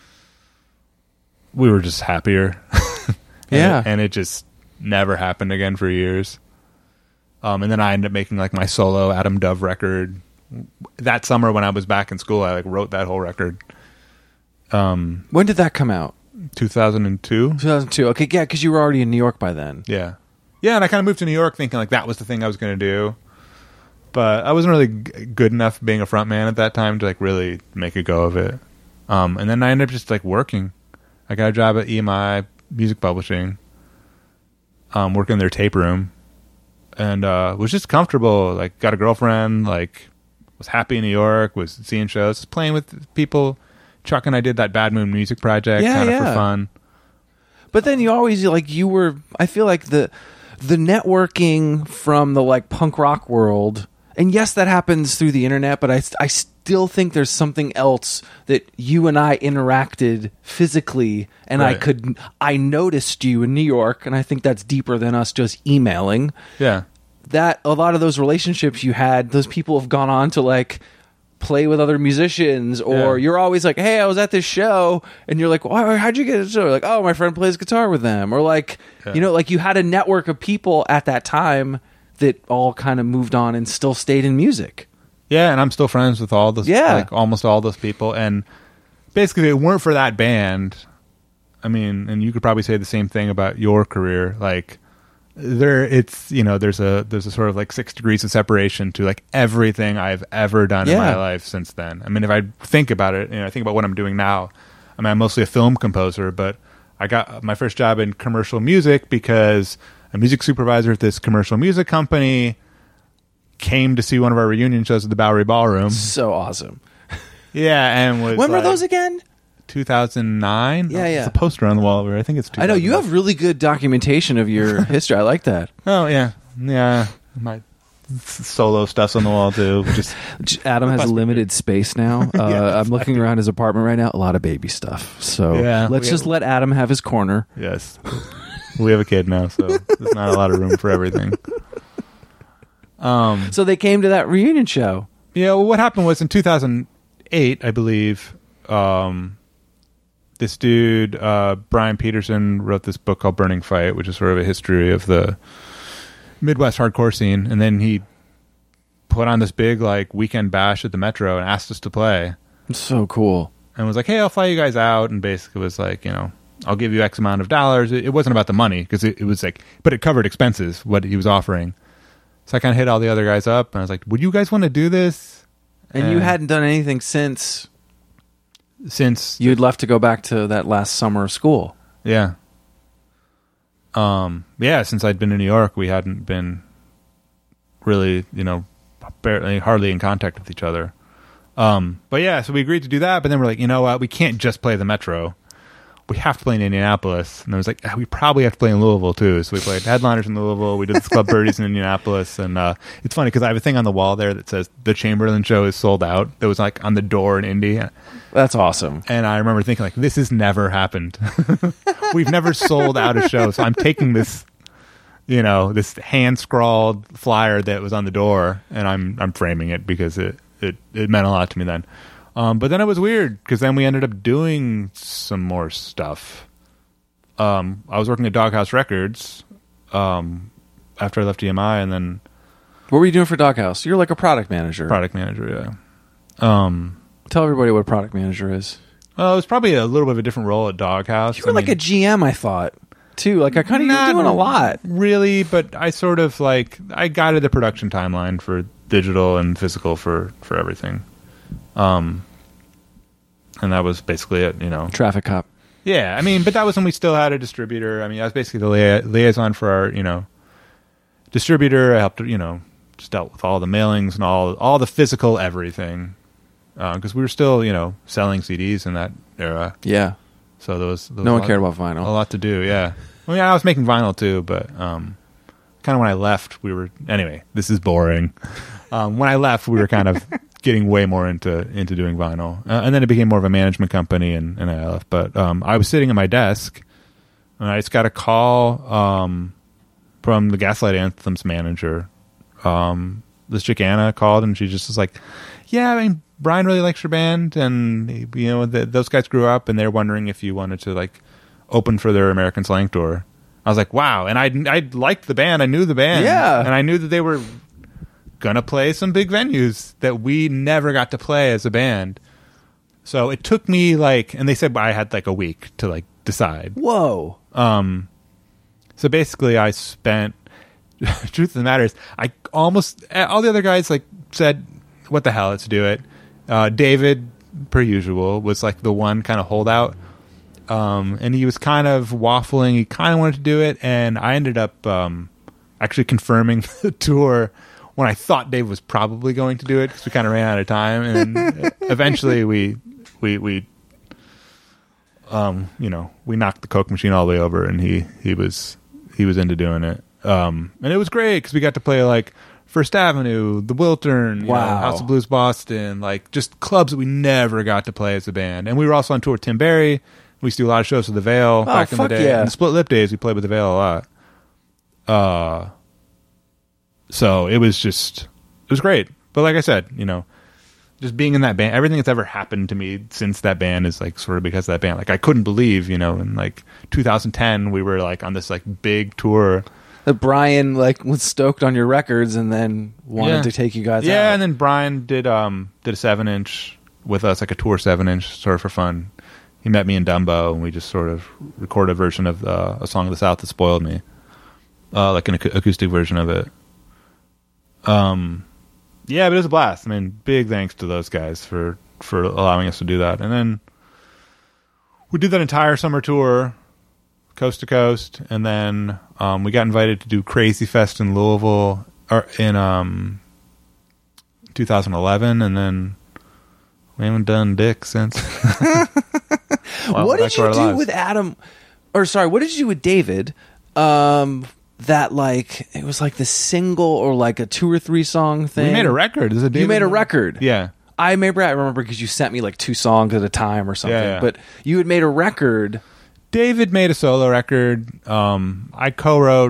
we were just happier. And it just never happened again for years. And then I ended up making like my solo Adam Dove record that summer when I was back in school. I like wrote that whole record. When did that come out? 2002. 2002. Okay, yeah, because you were already in New York by then. Yeah, and I kind of moved to New York thinking like that was the thing I was going to do. But I wasn't really good enough being a front man at that time to like really make a go of it. And then I ended up just like working. I got a job at EMI Music Publishing, working in their tape room, and was just comfortable. Like got a girlfriend, like was happy in New York, was seeing shows, playing with people. Chuck and I did that Bad Moon music project kind of for fun. But then you always I feel like the networking from the like punk rock world. And yes, that happens through the internet, but I still think there's something else that you and I interacted physically, and right. I noticed you in New York, and I think that's deeper than us just emailing. Yeah. That a lot of those relationships you had, those people have gone on to like play with other musicians, or you're always like, hey, I was at this show, and you're like, how'd you get a show? Like, oh, my friend plays guitar with them, or like, you know, like you had a network of people at that time that all kind of moved on and still stayed in music. Yeah, and I'm still friends with all those, like almost all those people. And basically, if it weren't for that band, I mean, and you could probably say the same thing about your career, like it's, you know, there's a sort of like 6 degrees of separation to like everything I've ever done in my life since then. I mean, if I think about it, you know, I think about what I'm doing now. I mean, I'm mostly a film composer, but I got my first job in commercial music because a music supervisor at this commercial music company came to see one of our reunion shows at the Bowery Ballroom. So awesome. Yeah, and was when were those again? 2009. Yeah. There's a poster on the wall where I think it's 2009. I know you have really good documentation of your history. I like that. Oh yeah. My solo stuff's on the wall too. Just Adam has limited space now. I'm looking around his apartment right now. A lot of baby stuff. So let's just let Adam have his corner. Yes. We have a kid now, so there's not a lot of room for everything. So they came to that reunion show. Yeah. Well, what happened was in 2008, I believe. This dude, Brian Peterson, wrote this book called Burning Fight, which is sort of a history of the Midwest hardcore scene. And then he put on this big like weekend bash at the Metro and asked us to play. It's so cool. And was like, hey, I'll fly you guys out. And basically was like, you know, I'll give you X amount of dollars. It wasn't about the money because it was like, but it covered expenses, what he was offering. So I kind of hit all the other guys up and I was like, would you guys want to do this? And you hadn't done anything since you'd left to go back to that last summer of school. Yeah. Since I'd been in New York, we hadn't been really, you know, hardly in contact with each other. But yeah, so we agreed to do that, but then we're like, you know what, we can't just play the Metro. We have to play in Indianapolis. And I was like, we probably have to play in Louisville too. So we played headliners in Louisville. We did this Club Birdies in Indianapolis. And it's funny because I have a thing on the wall there that says the Chamberlain show is sold out. That was like on the door in Indy. That's awesome. And I remember thinking like, this has never happened. We've never sold out a show. So I'm taking this, you know, this hand scrawled flyer that was on the door and I'm framing it because it meant a lot to me then. But then it was weird because then we ended up doing some more stuff. I was working at Doghouse Records after I left EMI, and then what were you doing for Doghouse? You're like a product manager. Yeah. Tell everybody what a product manager is. Well, it was probably a little bit of a different role at Doghouse. You were like a GM, I thought, too. Like I kind of you're doing a lot, really. But I sort of like I guided the production timeline for digital and physical for everything. And that was basically it, you know. Traffic cop. Yeah, I mean, but that was when we still had a distributor. I mean, I was basically the liaison for our, you know, distributor. I helped, you know, just dealt with all the mailings and all the physical everything. Because we were still, you know, selling CDs in that era. Yeah. So there was no one cared about vinyl. A lot to do, yeah. Well, yeah, I was making vinyl too, but kind of when I left, anyway, this is boring. When I left, we were kind of getting way more into doing vinyl. And then it became more of a management company and I left. But I was sitting at my desk and I just got a call from the Gaslight Anthems manager. This chick Anna called and she just was like, yeah, I mean, Brian really likes your band and, you know, those guys grew up and they're wondering if you wanted to, like, open for their American Slang tour. I was like, wow. And I liked the band. I knew the band. Yeah. And I knew that they were gonna play some big venues that we never got to play as a band. So it took me and they said I had like a week to like decide. Whoa. So basically I spent, truth of the matter is I almost, all the other guys like said, what the hell, let's do it. David, per usual, was like the one kind of holdout. And he was kind of waffling. He kind of wanted to do it. And I ended up actually confirming the tour when I thought Dave was probably going to do it because we kind of ran out of time. And eventually we knocked the Coke machine all the way over and he was into doing it. And it was great because we got to play like First Avenue, the Wiltern, you know, House of Blues Boston, like just clubs that we never got to play as a band. And we were also on tour with Tim Barry. We used to do a lot of shows with The Veil back in the day. Yeah. And the Split Lip days, we played with The Veil a lot. So it was great. But like I said, you know, just being in that band, everything that's ever happened to me since that band is like sort of because of that band. Like I couldn't believe, in like 2010 we were like on this like big tour. That Brian like was stoked on your records and then wanted to take you guys out. Yeah, and then Brian did a 7-inch with us, like a tour 7-inch, sort of for fun. He met me in Dumbo, and we just sort of recorded a version of a song of the South that spoiled me, like an acoustic version of it. Yeah, but it was a blast. I mean, big thanks to those guys for allowing us to do that. And then we did that entire summer tour, coast to coast, and then we got invited to do Crazy Fest in Louisville in 2011, and then we haven't done dick since. What did you do with Adam? Or sorry, what did you do with David? That like it was like the single or like a 2 or 3 song thing. We made a record. Is it David? You made a record. Yeah. I remember because you sent me like 2 songs at a time or something. Yeah. But you had made a record. David made a solo record. I co-wrote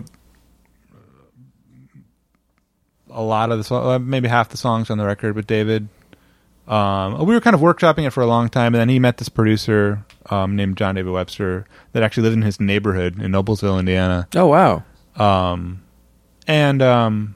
a lot of maybe half the songs on the record with David. We were kind of workshopping it for a long time, and then he met this producer named John David Webster that actually lived in his neighborhood in Noblesville, Indiana. Oh, wow. And kind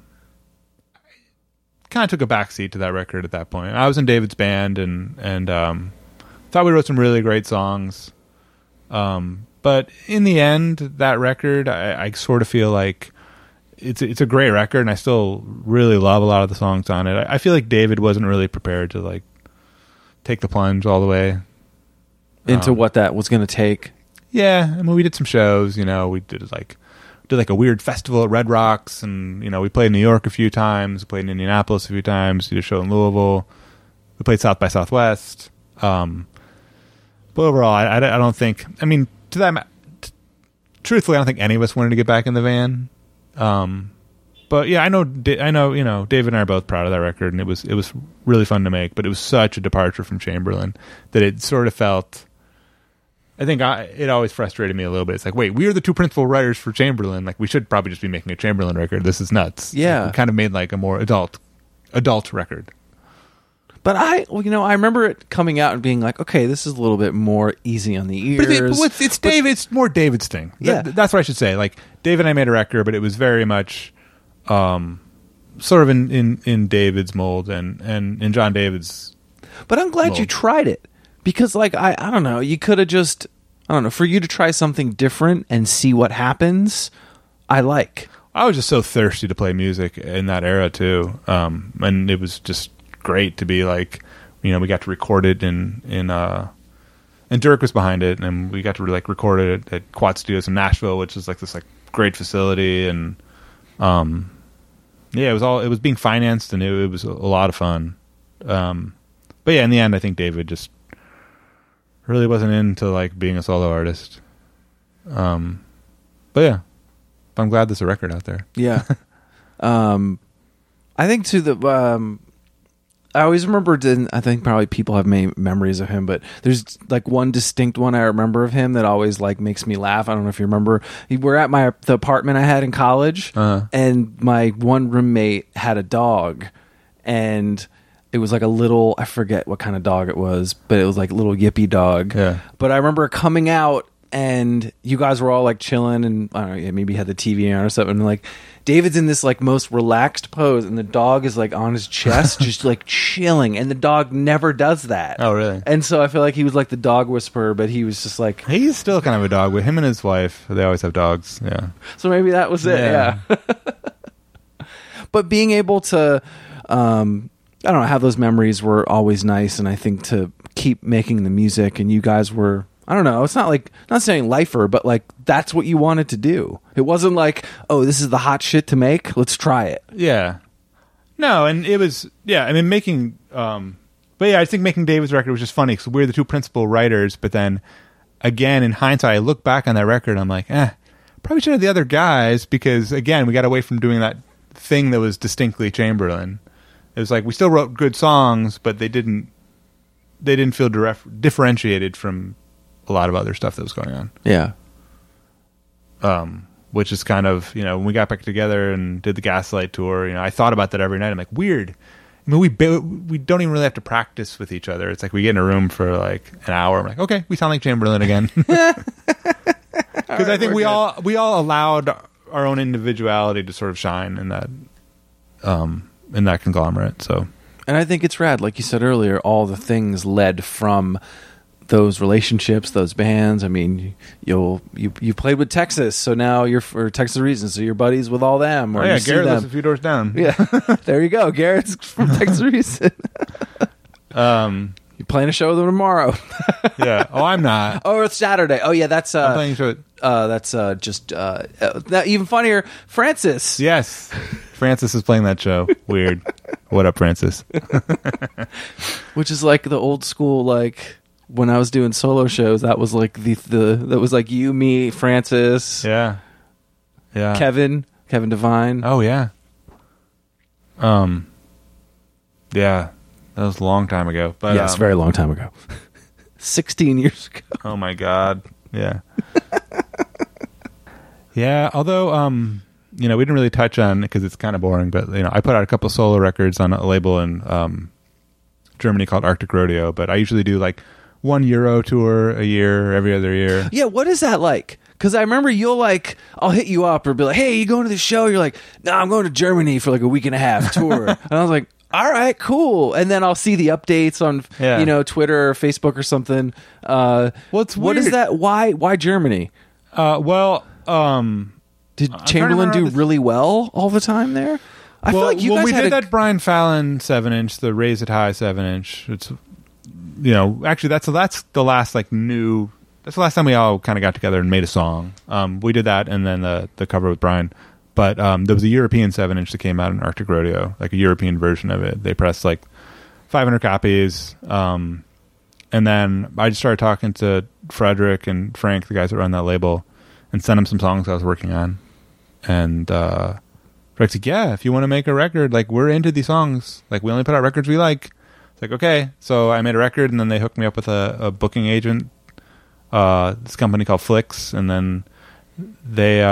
of took a backseat to that record at that point. I was in David's band and thought we wrote some really great songs. But in the end, that record, I sort of feel like it's a great record, and I still really love a lot of the songs on it. I feel like David wasn't really prepared to like take the plunge all the way into what that was going to take. Yeah, I mean, we did some shows. We did like a weird festival at Red Rocks, and we played in New York a few times. We played in Indianapolis a few times. Did a show in Louisville. We played South by Southwest. But overall, I don't think. I mean, truthfully, I don't think any of us wanted to get back in the van. But yeah, I know. David and I are both proud of that record, and it was really fun to make. But it was such a departure from Chamberlain that it sort of felt. I think it always frustrated me a little bit. It's like, wait, we are the 2 principal writers for Chamberlain. Like, we should probably just be making a Chamberlain record. This is nuts. Yeah, we kind of made like a more adult record. But I remember it coming out and being like, okay, this is a little bit more easy on the ears. But it's David. It's more David's thing. Yeah, that's what I should say. Like, David and I made a record, but it was very much, sort of in David's mold and in John David's. But I'm glad mold. you tried it. Because, like, I don't know, you could have just, I don't know, for you to try something different and see what happens, I was just so thirsty to play music in that era, too. And it was just great to be like, we got to record it and Dirk was behind it, and we got to like record it at Quad Studios in Nashville, which is like this like great facility. And it was being financed, and it was a lot of fun. But yeah, in the end, I think David just really wasn't into like being a solo artist. But yeah, I'm glad there's a record out there. Yeah. I think too I always remember, I think probably people have many memories of him, but there's like one distinct one I remember of him that always like makes me laugh. I don't know if you remember. We're at the apartment I had in college, and my one roommate had a dog, and it was like a little, I forget what kind of dog it was, but it was like a little yippy dog. Yeah. But I remember coming out, and you guys were all like chilling, and I don't know, maybe had the TV on or something, and like David's in this like most relaxed pose, and the dog is like on his chest, just like chilling, and the dog never does that. Oh, really? And so I feel like he was like the dog whisperer, but he was just like, he's still kind of a dog. With him and his wife, they always have dogs. Yeah. So maybe that was it. Yeah. But being able to, I don't know, have those memories were always nice, and I think to keep making the music, and you guys were, I don't know, it's not like, not saying lifer, but like that's what you wanted to do. It wasn't like, oh, this is the hot shit to make, let's try it. Yeah. No, and it was, yeah, I mean, making, but yeah, I think making David's record was just funny because we're the 2 principal writers, but then again, in hindsight, I look back on that record, I'm like, probably should have the other guys, because again, we got away from doing that thing that was distinctly Chamberlain. It was like, we still wrote good songs, but they didn't feel differentiated from a lot of other stuff that was going on. Yeah. Which is kind of, when we got back together and did the Gaslight tour, I thought about that every night. I'm like, weird. I mean, we don't even really have to practice with each other. It's like we get in a room for like an hour. I'm like, okay, we sound like Chamberlain again. Because I think we all allowed our own individuality to sort of shine in that conglomerate. So, and I think it's rad. Like you said earlier, all the things led from those relationships, those bands. I mean, you played with Texas, so now you're for Texas Reasons, so you're buddies with all them. Or Garrett lives a few doors down. Yeah, there you go. Garrett's from Texas Reasons. You're playing a show with them tomorrow. Yeah. Oh, I'm not. Oh, it's Saturday. Oh, yeah. That's I'm playing a show. That's just even funnier. Francis. Yes, Francis is playing that show. Weird. What up, Francis? Which is like the old school, like when I was doing solo shows. That was like that was like you, me, Francis. Yeah. Kevin Devine. Oh yeah. Yeah, that was a long time ago. But yes, very long time ago. 16 years ago. Oh my God. Yeah. Yeah. Although, we didn't really touch on, because it's kind of boring, but I put out a couple solo records on a label in Germany called Arctic Rodeo. But I usually do like 1 Euro tour a year, every other year. Yeah. What is that like? Because I remember I'll hit you up or be like, hey, you going to the show? You're like, no, I'm going to Germany for like a week and a half tour. And I was like, all right, cool. And then I'll see the updates on, Twitter or Facebook or something. Well, it's weird. What is that? Why Germany? Did Chamberlain do really well all the time there? I feel like you guys we did that Brian Fallon 7-inch, the Raise It High 7-inch. It's, actually that's the last like new. That's the last time we all kind of got together and made a song. We did that, and then the cover with Brian. But there was a European 7-inch that came out in Arctic Rodeo, like a European version of it. They pressed like 500 copies. And then I just started talking to Frederick and Frank, the guys that run that label, and sent them some songs I was working on. And Frederick's like, yeah, if you want to make a record, like, we're into these songs. Like, we only put out records we like. It's like, okay. So I made a record, and then they hooked me up with a booking agent, this company called Flix, and then they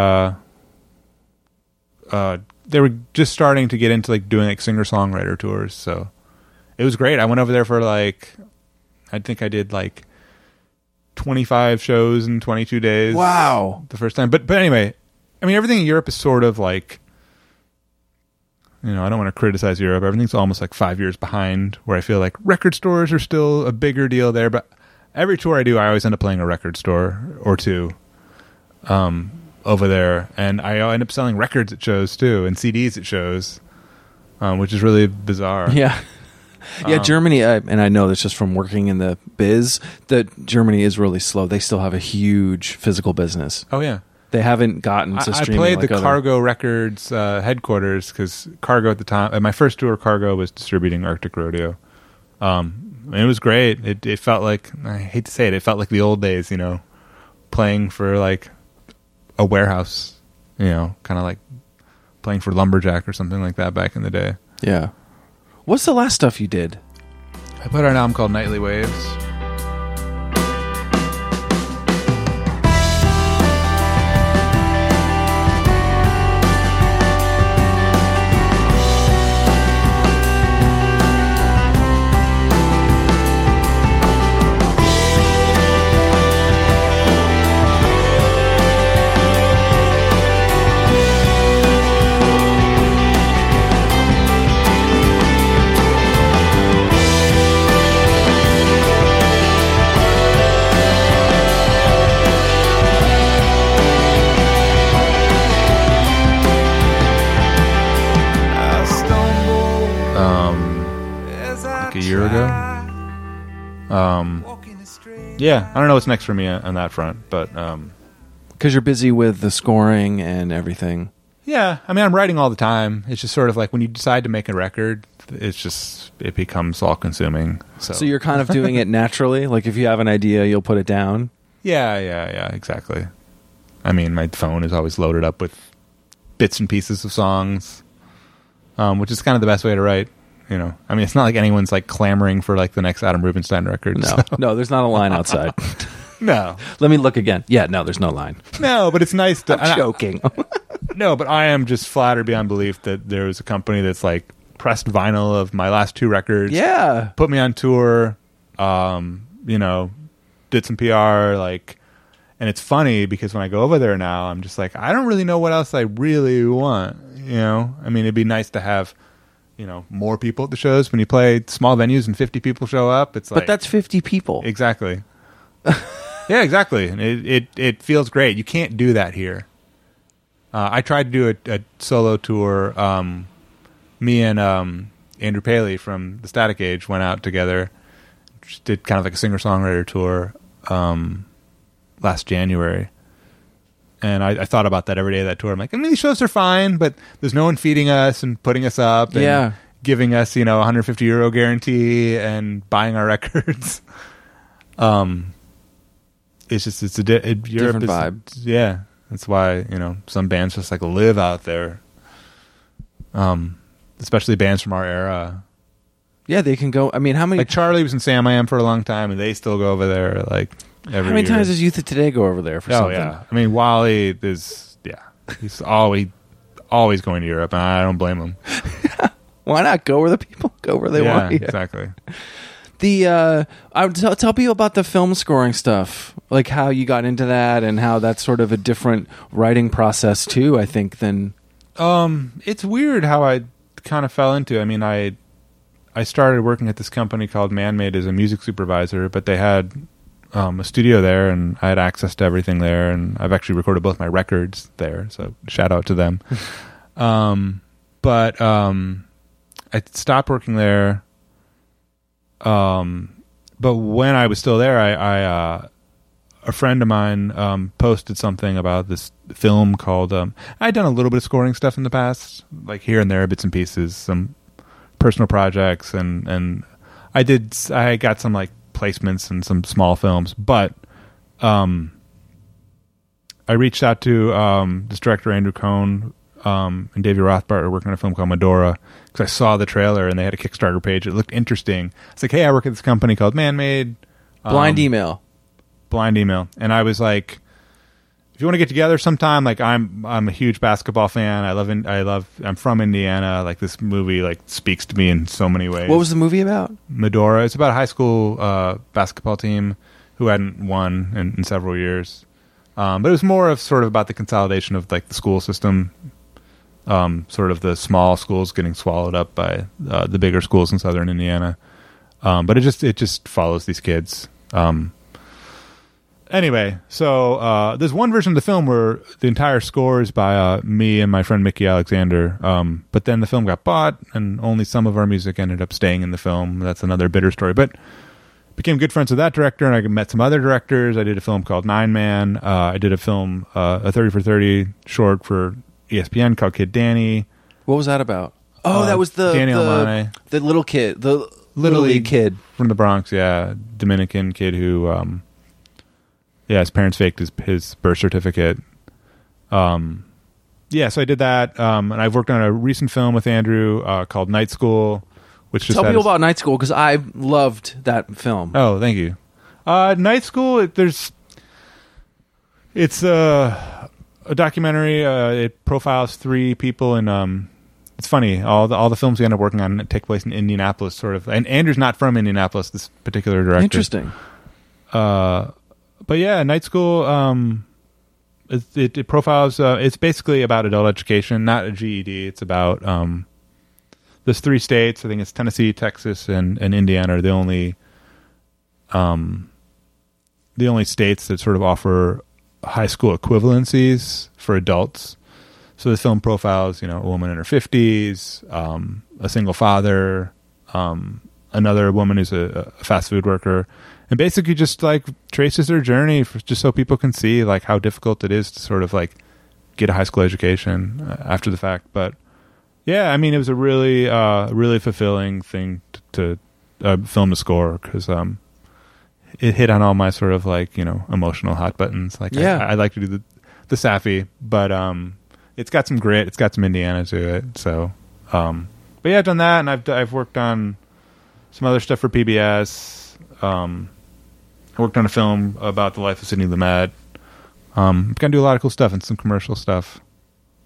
were just starting to get into like doing like singer-songwriter tours. So it was great. I went over there for like, I think I did like 25 shows in 22 days. Wow. The first time. But anyway, I mean, everything in Europe is sort of like, I don't want to criticize Europe. Everything's almost like 5 years behind, where I feel like record stores are still a bigger deal there. But every tour I do, I always end up playing a record store or two over there. And I end up selling records at shows too, and CDs at shows, which is really bizarre. Yeah. Yeah, Germany, and I know this just from working in the biz, that Germany is really slow. They still have a huge physical business. Oh, yeah. They haven't gotten to streaming. I played the Cargo Records headquarters, because Cargo at the time, at my first tour, Cargo was distributing Arctic Rodeo. And it was great. It felt like, I hate to say it, it felt like the old days, playing for like a warehouse, kind of like playing for Lumberjack or something like that back in the day. Yeah. What's the last stuff you did? I put out an album called Nightly Waves. Yeah, I don't know what's next for me on that front, but because you're busy with the scoring and everything. Yeah, I mean, I'm writing all the time. It's just sort of like when you decide to make a record, it becomes all consuming. So you're kind of doing it naturally. Like if you have an idea, you'll put it down. Yeah, exactly. I mean, my phone is always loaded up with bits and pieces of songs, which is kind of the best way to write. I mean, it's not like anyone's like clamoring for like the next Adam Rubinstein record. No, there's not a line outside. No. Let me look again. Yeah, no, there's no line. No, but it's nice to... I'm joking. No, but I am just flattered beyond belief that there was a company that's like pressed vinyl of my last 2 records. Yeah. Put me on tour. Did some PR, and it's funny because when I go over there now, I'm just like, I don't really know what else I really want. I mean, it'd be nice to have, more people at the shows. When you play small venues and 50 people show up, it's like, but that's 50 people. Exactly. Yeah, exactly. And it feels great. You can't do that here. I tried to do a solo tour. Me and Andrew Paley from the Static Age went out together. Just did kind of like a singer-songwriter tour last January. And I thought about that every day of that tour. I'm like, I mean, these shows are fine, but there's no one feeding us and putting us up and giving us, €150 guarantee and buying our records. It's a different vibe. Yeah. That's why, some bands just live out there. Especially bands from our era. Yeah, they can go. I mean, how many? Charlie was in Sam I Am for a long time, and they still go over there every How many times does Youth of Today go over there for something? Yeah. I mean, Wally is, he's always going to Europe, and I don't blame him. Why not go where the people go where they want? Yeah, exactly. I would tell people about the film scoring stuff, like how you got into that, and how that's sort of a different writing process too. I think than. It's weird how I kind of fell into. I mean, I started working at this company called Man-Made as a music supervisor, but they had a studio there, and I had access to everything there, and I've actually recorded both my records there, so shout out to them. But I stopped working there. But when I was still there, I a friend of mine posted something about this film called I'd done a little bit of scoring stuff in the past, like here and there, bits and pieces, some personal projects, and I got some placements and some small films, but I reached out to this director Andrew Cohn and Davey Rothbart are working on a film called Medora, because I saw the trailer and they had a Kickstarter page. It looked interesting. It's like, hey, I work at this company called Man-Made. Blind email. And I was like, if you want to get together sometime, I'm a huge basketball fan. I'm from Indiana. This movie speaks to me in so many ways. What was the movie about? Medora. It's about a high school basketball team who hadn't won in several years. But it was more of sort of about the consolidation of the school system, sort of the small schools getting swallowed up by the bigger schools in southern Indiana. But it just follows these kids. Anyway, so there's one version of the film where the entire score is by me and my friend Mickey Alexander. But then the film got bought, and only some of our music ended up staying in the film. That's another bitter story. But became good friends with that director, and I met some other directors. I did a film called Nine Man. I did a film, a 30 for 30 short for ESPN called Kid Danny. What was that about? Oh, that was the little kid, the Little League kid from the Bronx. Yeah, Dominican kid who, his parents faked his birth certificate. So I did that, and I've worked on a recent film with Andrew called Night School. Tell people about Night School, because I loved that film. Oh, thank you. Night School, it's a documentary. It profiles 3 people, and it's funny. All the films we end up working on take place in Indianapolis, sort of. And Andrew's not from Indianapolis, this particular director. Interesting. But yeah, Night School. It profiles. It's basically about adult education, not a GED. It's about. There's 3 states. I think it's Tennessee, Texas, and Indiana are the only states that sort of offer high school equivalencies for adults. So the film profiles, a woman in her 50s, a single father, another woman who's a fast food worker, and basically just traces their journey just so people can see how difficult it is to sort of get a high school education after the fact. But yeah, I mean, it was a really, really fulfilling thing to film the score, because it hit on all my sort of emotional hot buttons. I like to do the sappy, but it's got some grit, it's got some Indiana to it. So, but yeah, I've done that, and I've worked on some other stuff for PBS. I worked on a film about the life of Sidney Lumet. Gonna do a lot of cool stuff and some commercial stuff.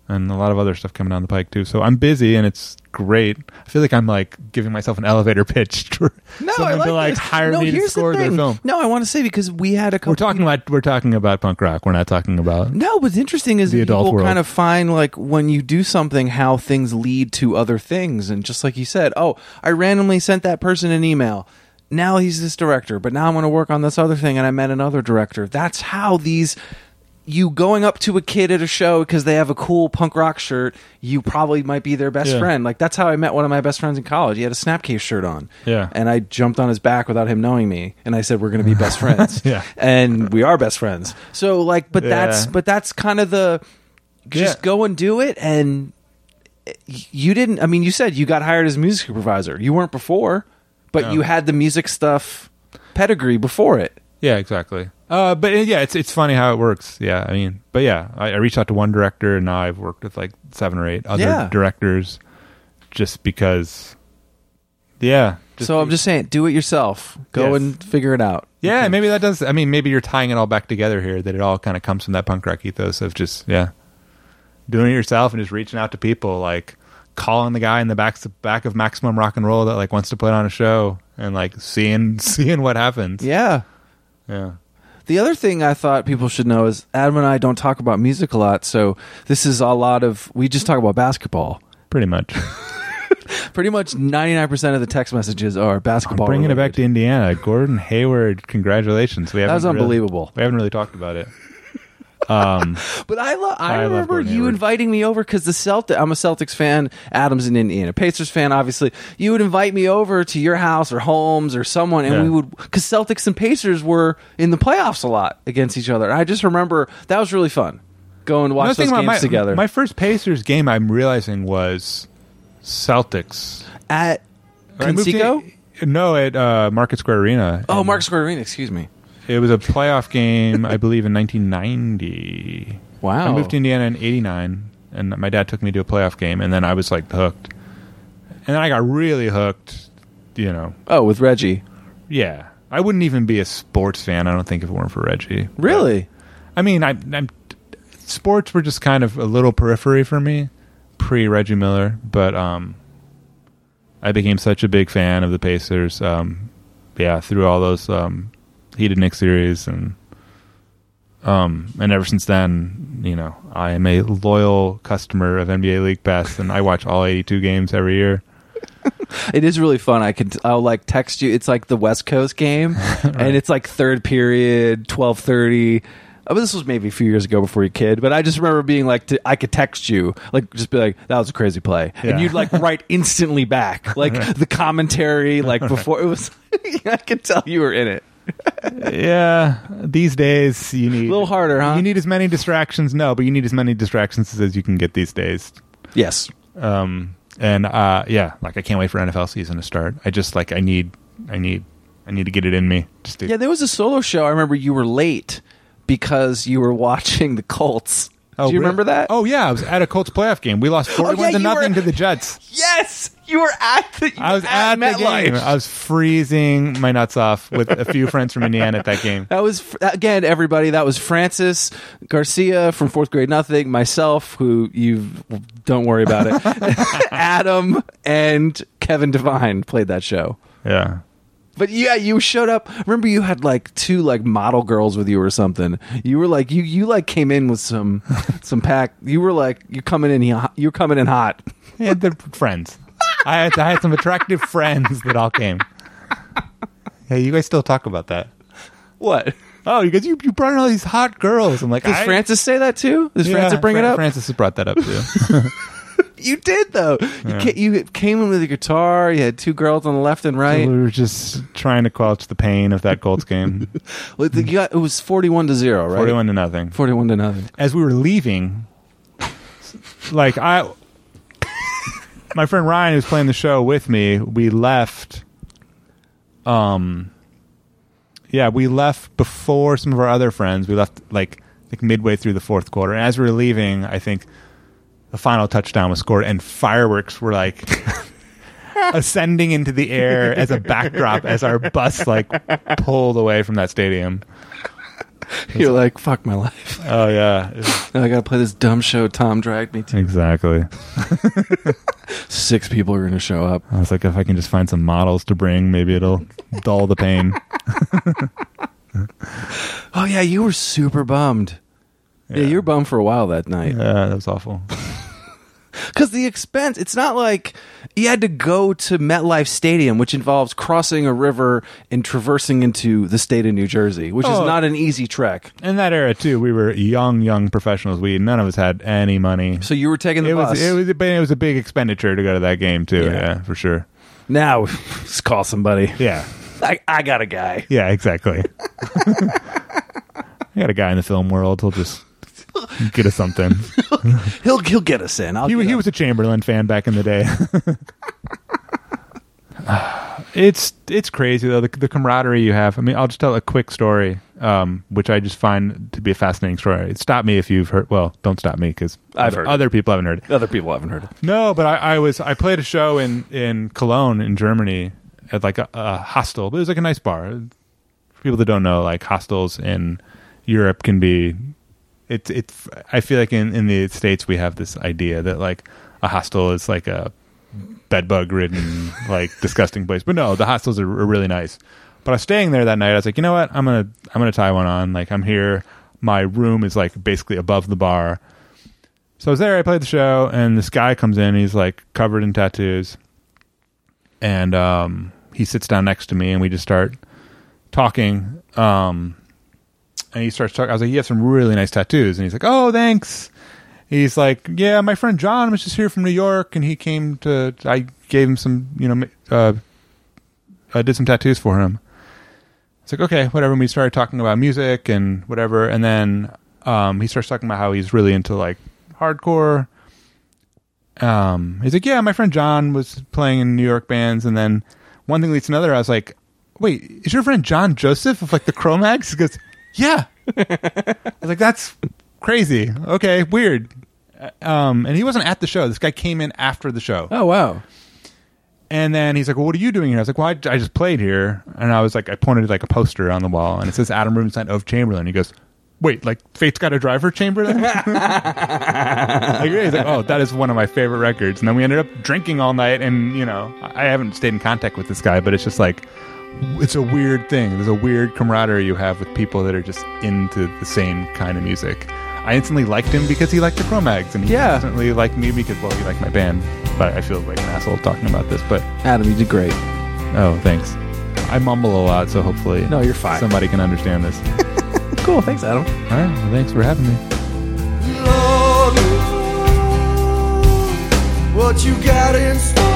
and a lot of other stuff coming down the pike too. So I'm busy, and it's great. I feel like I'm like giving myself an elevator pitch for someone to like hire me to score their film. No, I want to say, because we had a couple. We're talking about punk rock. We're not talking about. No, what's interesting is the adult people world. kind of find, like, when you do something, how things lead to other things. And just like you said, oh, I randomly sent that person an email. Now he's this director, but now I'm going to work on this other thing, and I met another director. That's how these. You going up to a kid at a show because they have a cool punk rock shirt, you probably might be their best friend. Like, that's how I met one of my best friends in college. He had a Snapcase shirt on. Yeah. And I jumped on his back without him knowing me, and I said, we're going to be best friends. Yeah. And we are best friends. So, like, but that's kind of the just go and do it. And you didn't, I mean, you said you got hired as music supervisor. You weren't before, but you had the music stuff pedigree before it. Yeah, exactly. But yeah, it's funny how it works. Yeah, I mean, but yeah, I reached out to one director, and now I've worked with like 7 or 8 other directors, just because. Yeah. So I'm just saying, do it yourself. Go and figure it out. Yeah, maybe that does. I mean, maybe you're tying it all back together here. That it all kind of comes from that punk rock ethos of just doing it yourself and just reaching out to people, like calling the guy in the back of Maximum Rock and Roll that like wants to put on a show, and like seeing what happens. Yeah. Yeah. The other thing I thought people should know is Adam and I don't talk about music a lot, so this is a lot of, we just talk about basketball. Pretty much. Pretty much 99% of the text messages are basketball. I'm bringing related. it back to Indiana. Gordon Hayward, congratulations. That was unbelievable. We haven't really talked about it. But I remember you inviting me over because I'm a Celtics fan. Adam's an Indiana Pacers fan, obviously. You would invite me over to your house or Holmes or someone, and we would, because Celtics and Pacers were in the playoffs a lot against each other. I just remember that was really fun. Go and watch those games together. My first Pacers game, I'm realizing, was Celtics at Conseco? No, at Market Square Arena. Oh, Market Square Arena. Excuse me. It was a playoff game, I believe, in 1990. Wow. I moved to Indiana in 89, and my dad took me to a playoff game, and then I was, like, hooked. And then I got really hooked, Oh, with Reggie. Yeah. I wouldn't even be a sports fan, I don't think, if it weren't for Reggie. Really? But, I mean, I'm sports were just kind of a little periphery for me, pre-Reggie Miller, but I became such a big fan of the Pacers, through all those... Heated Knicks series, and ever since then, I am a loyal customer of NBA League Pass, and I watch all 82 games every year. It is really fun. I'll like text you. It's like the West Coast game, right. And it's like third period, 12:30. But this was maybe a few years ago before your kid, but I just remember being like, I could text you, like, just be like, that was a crazy play. Yeah. And you'd like write instantly back, like the commentary, like before it was, I could tell you were in it. Yeah, these days you need a little harder, huh? You need as many distractions. No, but you need as many distractions as you can get these days. Yes. Like I can't wait for NFL season to start. I just like I need to get it in me. Yeah, there was a solo show. I remember you were late because you were watching the Colts. Do you remember that? Oh yeah, I was at a Colts playoff game. We lost 41-0 to the Jets. Yes, you were at the. I was at the game. I was freezing my nuts off with a few friends from Indiana at that game. That was again, everybody. That was Francis Garcia from Fourth Grade Nothing, myself, who you don't worry about it, Adam and Kevin Devine played that show. Yeah. But yeah, you showed up. Remember, you had like 2 like model girls with you or something. You were like you like came in with some pack. You were like you're coming in hot. Yeah, they're friends. I had some attractive friends that all came. Hey, you guys still talk about that? What? Oh, you brought in all these hot girls. I'm like, does Francis say that too? Does Francis bring it up? Francis has brought that up too. You did though. Yeah. You came in with a guitar. You had 2 girls on the left and right. So we were just trying to quench the pain of that Colts game. Well, it was 41-0, right? 41-0. 41-0. As we were leaving, like my friend Ryan, who's playing the show with me, we left. We left before some of our other friends. We left like midway through the fourth quarter. And as we were leaving, I think the final touchdown was scored, and fireworks were like ascending into the air as a backdrop as our bus like pulled away from that stadium. You're like, fuck my life. Oh yeah, I gotta play this dumb show Tom dragged me to. exactly. 6 people are gonna show up. I was like, if I can just find some models to bring, maybe it'll dull the pain. Oh yeah, you were super bummed. Yeah, you were bummed for a while that night. Yeah, that was awful. Because the expense, it's not like you had to go to MetLife Stadium, which involves crossing a river and traversing into the state of New Jersey, which is not an easy trek. In that era too, we were young professionals. None of us had any money. So you were taking the bus. It was a big expenditure to go to that game too. Yeah, for sure. Now, let's call somebody. Yeah. I got a guy. Yeah, exactly. I got a guy in the film world. He'll just get us something. He'll get us in. He was a Chamberlain fan back in the day. It's crazy though, the camaraderie you have. I mean, I'll just tell a quick story, which I just find to be a fascinating story. Stop me if you've heard. Well, don't stop me because I've heard other people haven't heard it. Other people haven't heard it. No, but I played a show in Cologne in Germany at like a hostel, but it was like a nice bar. For people that don't know, like hostels in Europe can be. It's. I feel like in the States we have this idea that like a hostel is like a bedbug ridden, like disgusting place. But no, the hostels are really nice. But I was staying there that night. I was like, you know what? I'm gonna tie one on. Like I'm here. My room is like basically above the bar. So I was there. I played the show, and this guy comes in. He's like covered in tattoos, and he sits down next to me, and we just start talking. And he starts talking. I was like, "You have some really nice tattoos," and he's like, "Oh, thanks." He's like, "Yeah, my friend John was just here from New York, and he came to. I gave him some, I did some tattoos for him." It's like, okay, whatever. And we started talking about music and whatever, and then he starts talking about how he's really into like hardcore. He's like, "Yeah, my friend John was playing in New York bands," and then one thing leads to another. I was like, "Wait, is your friend John Joseph of like the Cro-Mags?" He goes, "Yeah." I was like, "That's crazy. Okay, weird." And he wasn't at the show. This guy came in after the show. Oh, wow. And then he's like, "Well, what are you doing here?" I was like, "Well, I just played here." And I was like, I pointed like a poster on the wall, and it says Adam Rubenstein of Chamberlain. He goes, "Wait, like Fate's Got a Driver Chamberlain?" Like, he's like, "Oh, that is one of my favorite records." And then we ended up drinking all night, and I haven't stayed in contact with this guy, but it's just like, it's a weird thing. There's a weird camaraderie you have with people that are just into the same kind of music. I instantly liked him because he liked the Cro-Mags, and he instantly liked me because, well, he liked my band. But I feel like an asshole talking about this. But Adam, you did great. Oh, thanks. I mumble a lot, so hopefully you're fine. Somebody can understand this. Cool, thanks, Adam. All right, well, thanks for having me. Lord, what you got in store?